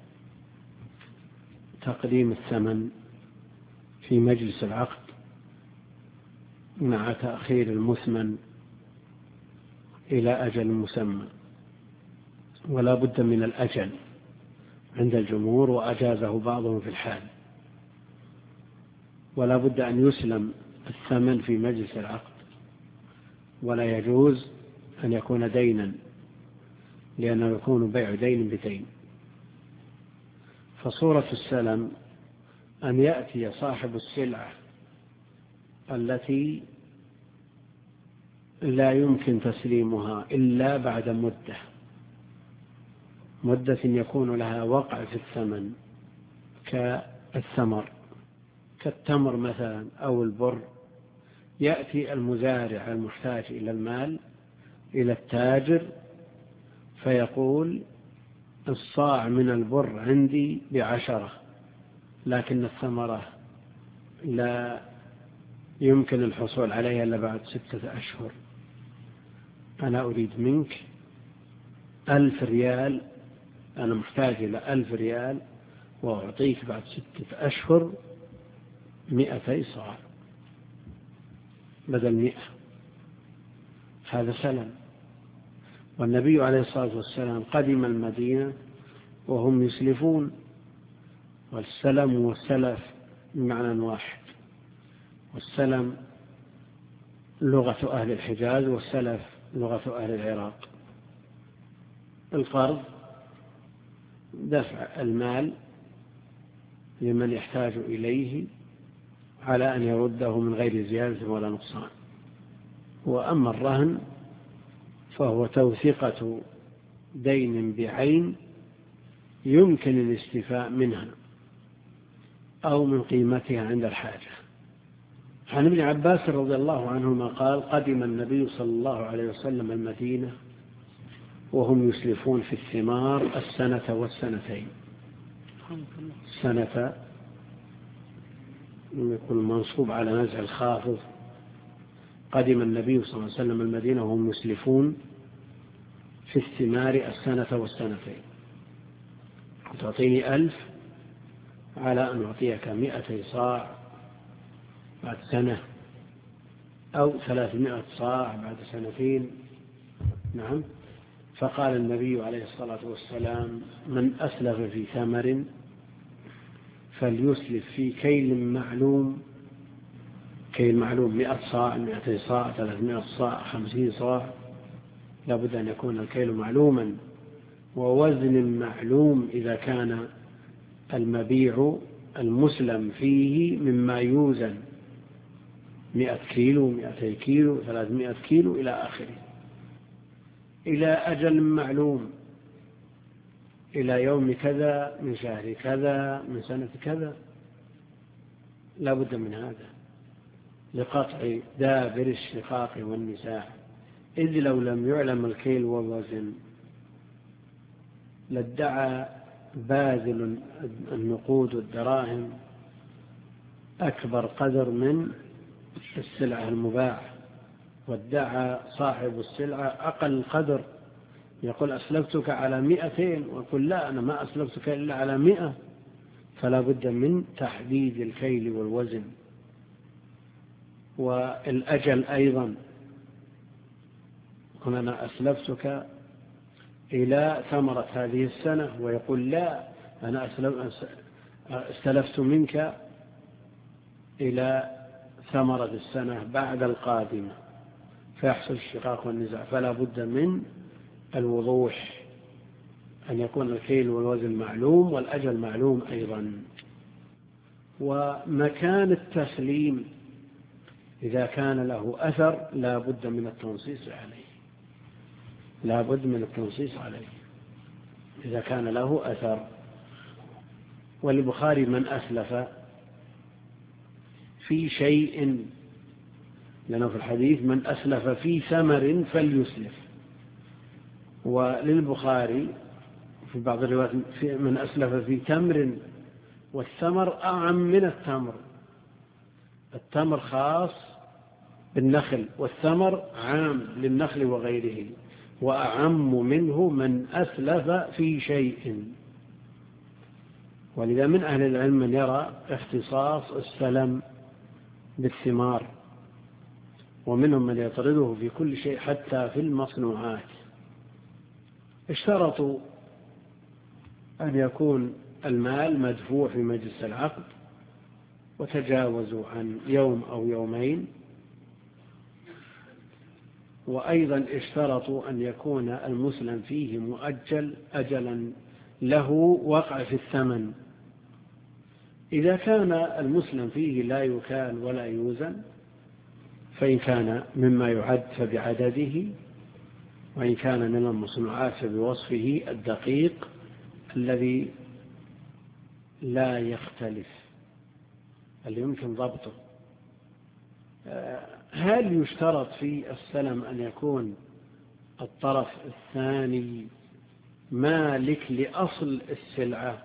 تقديم الثمن في مجلس العقد مع تأخير المثمن إلى أجل مسمى، ولا بد من الأجل عند الجمهور، وأجازه بعضهم في الحال. ولا بد أن يسلم الثمن في مجلس العقد، ولا يجوز أن يكون دينا، لأنه يكون بيع دين بدين. فصورة السلم أن يأتي صاحب السلعة التي لا يمكن تسليمها إلا بعد مدة يكون لها وقع في الثمن، كالثمر، كالتمر مثلا أو البر. يأتي المزارع المحتاج إلى المال إلى التاجر فيقول: الصاع من البر عندي ب10، لكن الثمرة لا يمكن الحصول عليها إلا بعد 6 أشهر. أنا أريد منك 1000 ريال، أنا محتاج إلى 1000 ريال، وأعطيك بعد 6 أشهر 200 صاع بدل 100. هذا سلم. والنبي عليه الصلاة والسلام قدم المدينة وهم يسلفون، والسلم والسلف بمعنى واحد. والسلم لغة أهل الحجاز، والسلف لغة أهل العراق. القرض دفع المال لمن يحتاج إليه على أن يرده من غير زيادة ولا نقصان. وأما الرهن فهو توثيقة دين بعين يمكن الاستيفاء منها أو من قيمتها عند الحاجة. عن ابن عباس رضي الله عنهما قال: قدم النبي صلى الله عليه وسلم المدينة وهم يسلفون في الثمار السنة والسنتين. السنة يكون منصوب على نزع الخافض. قدم النبي صلى الله عليه وسلم المدينة وهم يسلفون في الثمار السنة والسنتين. تعطيني 1000 على أن أعطيك 200 صاع بعد سنة، أو 300 صاع بعد 2 سنين. نعم. فقال النبي عليه الصلاة والسلام: من أسلف في ثمر فليسلف في كيل معلوم. كيل معلوم 100 صاع، 200 صاع، 300 صاع، 50 صاع. لابد أن يكون الكيل معلوما، ووزن معلوم إذا كان المبيع المسلم فيه مما يوزن 100 كيلو، 200 كيلو، 300 كيلو إلى آخره، إلى أجل معلوم، إلى يوم كذا من شهر كذا من سنة كذا. لا بد من هذا لقطع دابر الشقاق والنزاع. إذ لو لم يعلم الكيل والوزن لادعى باذل النقود والدراهم أكبر قدر من السلعة المباعة، وادعى صاحب السلعة أقل قدر. يقول: أسلفتك على 200، ويقول: لا، أنا ما أسلفتك إلا على 100. فلا بد من تحديد الكيل والوزن والأجل أيضا. يقول: أنا أسلفتك إلى ثمرة هذه السنة، ويقول: لا، أنا استلفت منك إلى ثمرة السنة بعد القادمة، فيحصل الشقاق والنزاع. فلا بد من الوضوح، أن يكون الكيل والوزن معلوم والأجل معلوم أيضا. ومكان التسليم إذا كان له أثر لا بد من التنصيص عليه، لا بد من التنصيص عليه إذا كان له أثر. وللبخاري من أسلف في شيء، لأنه في الحديث من أسلف في ثمر فليسلف. وللبخاري في بعض الروايات من أسلف في تمر، والثمر أعم من التمر. التمر خاص بالنخل، والثمر عام للنخل وغيره، وأعم منه من أسلف في شيء. ولذا من أهل العلم من يرى اختصاص السلم بالثمار، ومنهم من يطرده في كل شيء حتى في المصنوعات. اشترطوا أن يكون المال مدفوع في مجلس العقد، وتجاوزوا عن يوم أو يومين. وأيضا اشترطوا أن يكون المسلم فيه مؤجل أجلا له وقع في الثمن. إذا كان المسلم فيه لا يكال ولا يوزن، فإن كان مما يعد فبعدده، وإن كان من المصنوعات فبوصفه الدقيق الذي لا يختلف، اللي يمكن ضبطه. هل يشترط في السلم أن يكون الطرف الثاني مالك لأصل السلعة؟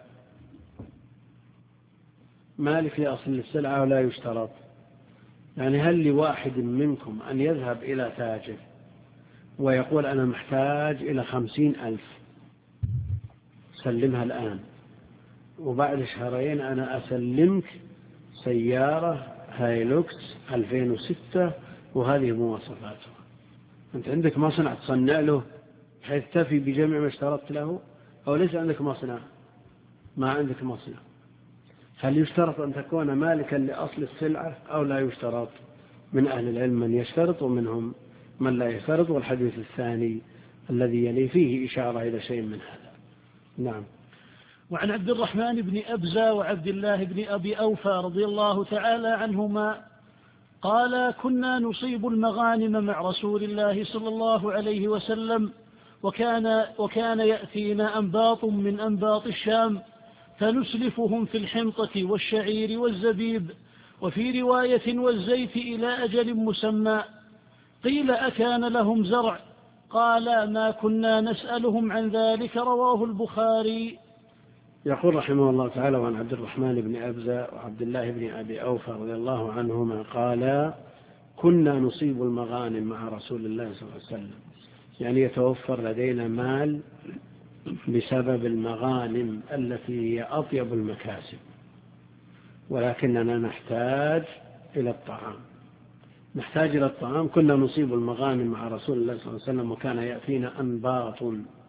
مالك لأصل السلعة ولا يشترط؟ يعني هل لواحد منكم أن يذهب إلى تاجر ويقول أنا محتاج إلى 50,000 سلمها الآن، وبعد شهرين أنا أسلمك سيارة هايلوكس 2006 وهذه مواصفاتها؟ أنت عندك مصنع تصنع له حيث تفي بجميع ما اشترطت له، أو ليس عندك مصنع؟ ما عندك مصنع. هل يشترط أن تكون مالكا لأصل السلعة أو لا يشترط؟ من أهل العلم من يشترط ومنهم من لا يشترط، والحديث الثاني الذي يلي فيه إشارة إلى شيء من هذا. نعم. وعن عبد الرحمن بن أبزة وعبد الله بن أبي أوفى رضي الله تعالى عنهما قال: كنا نصيب المغانم مع رسول الله صلى الله عليه وسلم، وكان يأتينا أنباط من أنباط الشام فنسلفهم في الحنطة والشعير والزبيب، وفي رواية والزيت إلى أجل مسمى. قيل: أكان لهم زرع؟ قال: ما كنا نسألهم عن ذلك. رواه البخاري. يقول رحمه الله تعالى: وعن عبد الرحمن بن أبزة وعبد الله بن أبي أوفى رضي الله عنهما قال: كنا نصيب المغانم مع رسول الله صلى الله عليه وسلم، يعني يتوفر لدينا مال بسبب المغانم التي هي أطيب المكاسب، ولكننا نحتاج إلى الطعام، نحتاج إلى الطعام. كنا نصيب المغانم مع رسول الله صلى الله عليه وسلم، وكان يأتينا أنباط،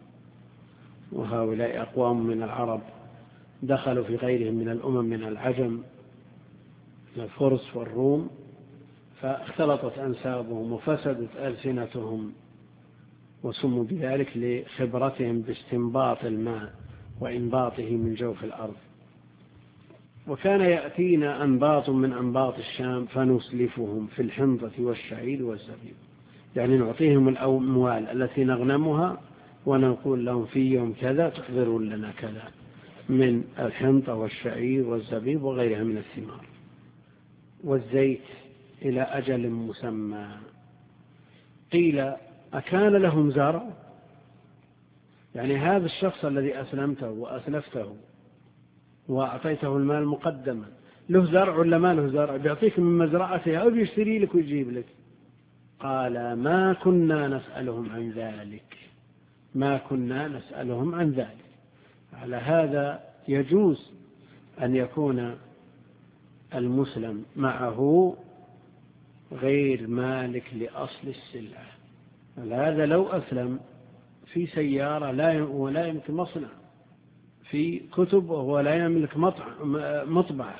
وهؤلاء أقوام من العرب دخلوا في غيرهم من الأمم من العجم، الفرس والروم، فاختلطت أنسابهم وفسدت ألسنتهم، وسموا بذلك لخبرتهم باستنباط الماء وإنباطه من جوف الأرض. وكان يأتينا أنباط من أنباط الشام فنسلفهم في الحنطة والشعير والزبيب، يعني نعطيهم الأموال التي نغنمها ونقول لهم في يوم كذا تحضرون لنا كذا من الحنطة والشعير والزبيب وغيرها من الثمار، والزيت إلى أجل مسمى. قيل: أكان لهم زرع؟ يعني هذا الشخص الذي أسلمته وأسلفته وأعطيته المال مقدما له زرع ولا ما له زرع؟ بيعطيك من مزرعته أو بيشتري لك ويجيب لك؟ قال: ما كنا نسألهم عن ذلك، ما كنا نسألهم عن ذلك. على هذا يجوز أن يكون المسلم معه غير مالك لأصل السلعة. هذا لو أسلم في سيارة ولا يملك مصنع، في كتب وهو لا يملك مطبعة،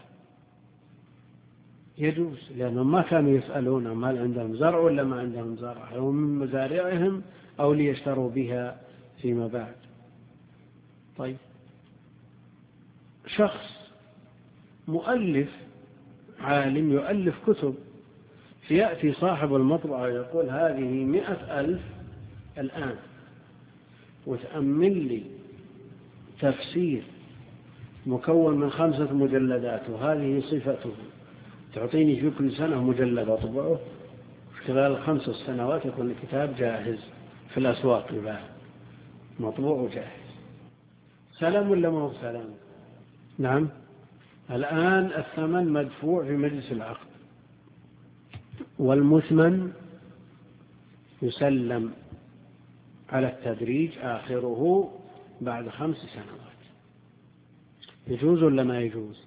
يجوز، لأنهم ما كانوا يسألون هل عندهم زرع ولا ما عندهم زرع، أو من مزارعهم أو ليشتروا بها فيما بعد. طيب، شخص مؤلف عالم يؤلف كتب، فيأتي صاحب المطبعة ويقول هذه 100,000 الآن، وتأمل لي تفسير مكون من 5 مجلدات وهذه صفته، تعطيني في كل سنة مجلد أطبعه، خلال 5 سنوات يكون الكتاب جاهز في الأسواق يباع مطبوع جاهز. سلام ولا ما هو سلام؟ نعم. الآن الثمن مدفوع في مجلس العقد، والمثمن يسلم على التدريج آخره بعد 5 سنوات. يجوز ولا ما يجوز؟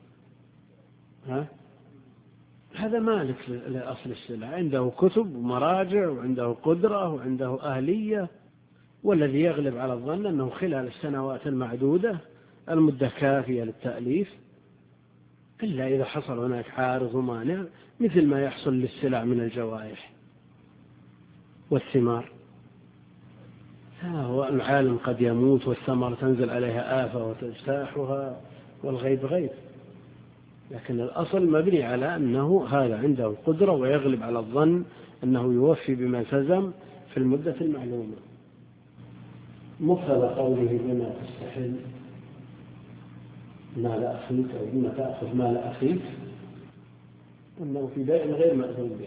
هذا مالك لأصل السلعة، عنده كتب ومراجع وعنده قدرة وعنده أهلية، والذي يغلب على الظن أنه خلال السنوات المعدودة المدة كافية للتأليف، إلا إذا حصل هناك عارض ومانع مثل ما يحصل للسلع من الجوائح والثمار. هو العالم قد يموت والثمر تنزل عليها آفة وتجتاحها والغيب غيب، لكن الأصل مبني على أنه هذا عنده القدرة ويغلب على الظن أنه يوفي بما التزم في المدة المعلومة. مقتضى قوله بما تستحل مال أخيك أو بما تأخذ مال أخيك أنه في بيع غير مأذون به،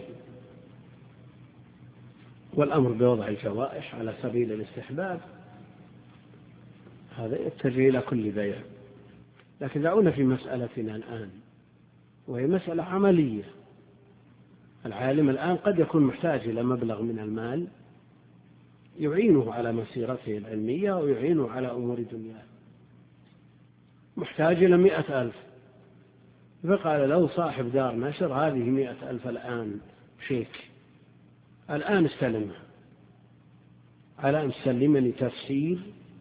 والأمر بوضع الجوائح على سبيل الاستحباب هذا يتجه إلى كل بيع. لكن دعونا في مسألتنا الآن، وهي مسألة عملية. العالم الآن قد يكون محتاج إلى مبلغ من المال يعينه على مسيرته العلمية ويعينه على أمور دنياه، محتاج إلى 100,000، فقال له صاحب دار نشر هذه 100,000 الآن شيك، الآن استلمها على أن تسلمني تفسير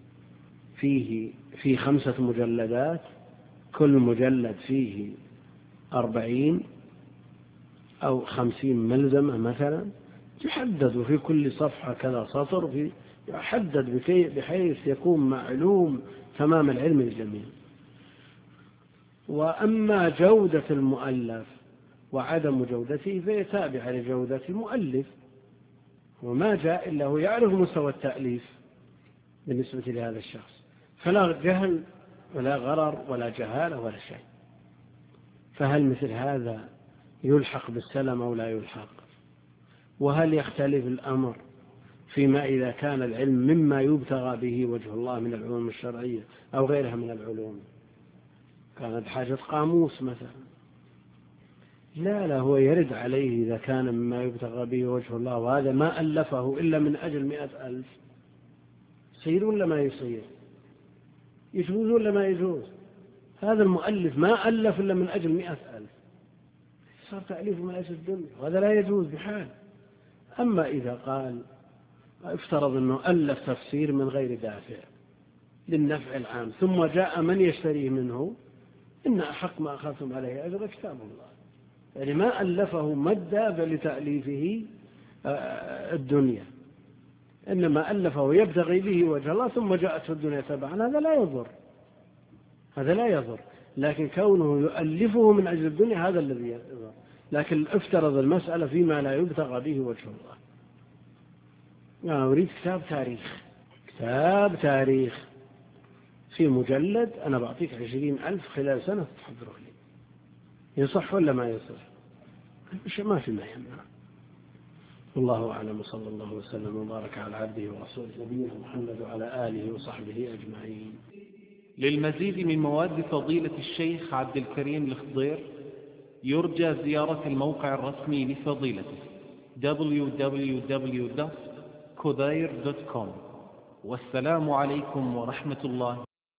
فيه 5 مجلدات، كل مجلد فيه 40 أو 50 ملزمة مثلا، يحدد في كل صفحة كذا سطر، يحدد بحيث يكون معلوم تمام العلم للجميع. وأما جودة المؤلف وعدم جودته فهي تابعة لجودة المؤلف، وما جاء إلا هو يعرف مستوى التأليف بالنسبة لهذا الشخص، فلا جهل ولا غرر ولا جهالة ولا شيء. فهل مثل هذا يلحق بالسلم أو لا يلحق؟ وهل يختلف الأمر فيما إذا كان العلم مما يبتغى به وجه الله من العلوم الشرعية أو غيرها من العلوم، كانت حاجة قاموس مثلا؟ لا هو يرد عليه إذا كان مما يبتغى به وجه الله، وهذا ما ألفه إلا من أجل 100,000، يصير ولا ما يصير؟ يجوز ولا ما يجوز؟ هذا المؤلف ما ألف إلا من أجل 100,000، صار تأليفه من أجل الدنيا، وهذا لا يجوز بحال. أما إذا قال افترض أنه ألف تفسير من غير دافع للنفع العام، ثم جاء من يشتريه منه، إن أحق ما أخذتم عليه أجر كتاب الله، يعني ما ألفه مدة لتأليفه الدنيا، إنما ألفه يبتغي به وجه الله ثم جاءت الدنيا تبعا، هذا لا يضر. لكن كونه يؤلفه من أجل الدنيا هذا الذي يضر. لكن افترض المسألة فيما لا يبتغى به وجه الله. أنا أريد كتاب تاريخ في مجلد، أنا بعطيك 20,000 خلال سنة تحضره لي، يصح ولا ما يصح؟ ما في ما يمنع. والله أعلم، صلى الله وسلم وبارك على عبده ورسوله نبينا محمد وعلى آله وصحبه أجمعين. للمزيد من مواد فضيلة الشيخ عبد الكريم الخضير يرجى زيارة الموقع الرسمي لفضيلته www.khudair.com. والسلام عليكم ورحمة الله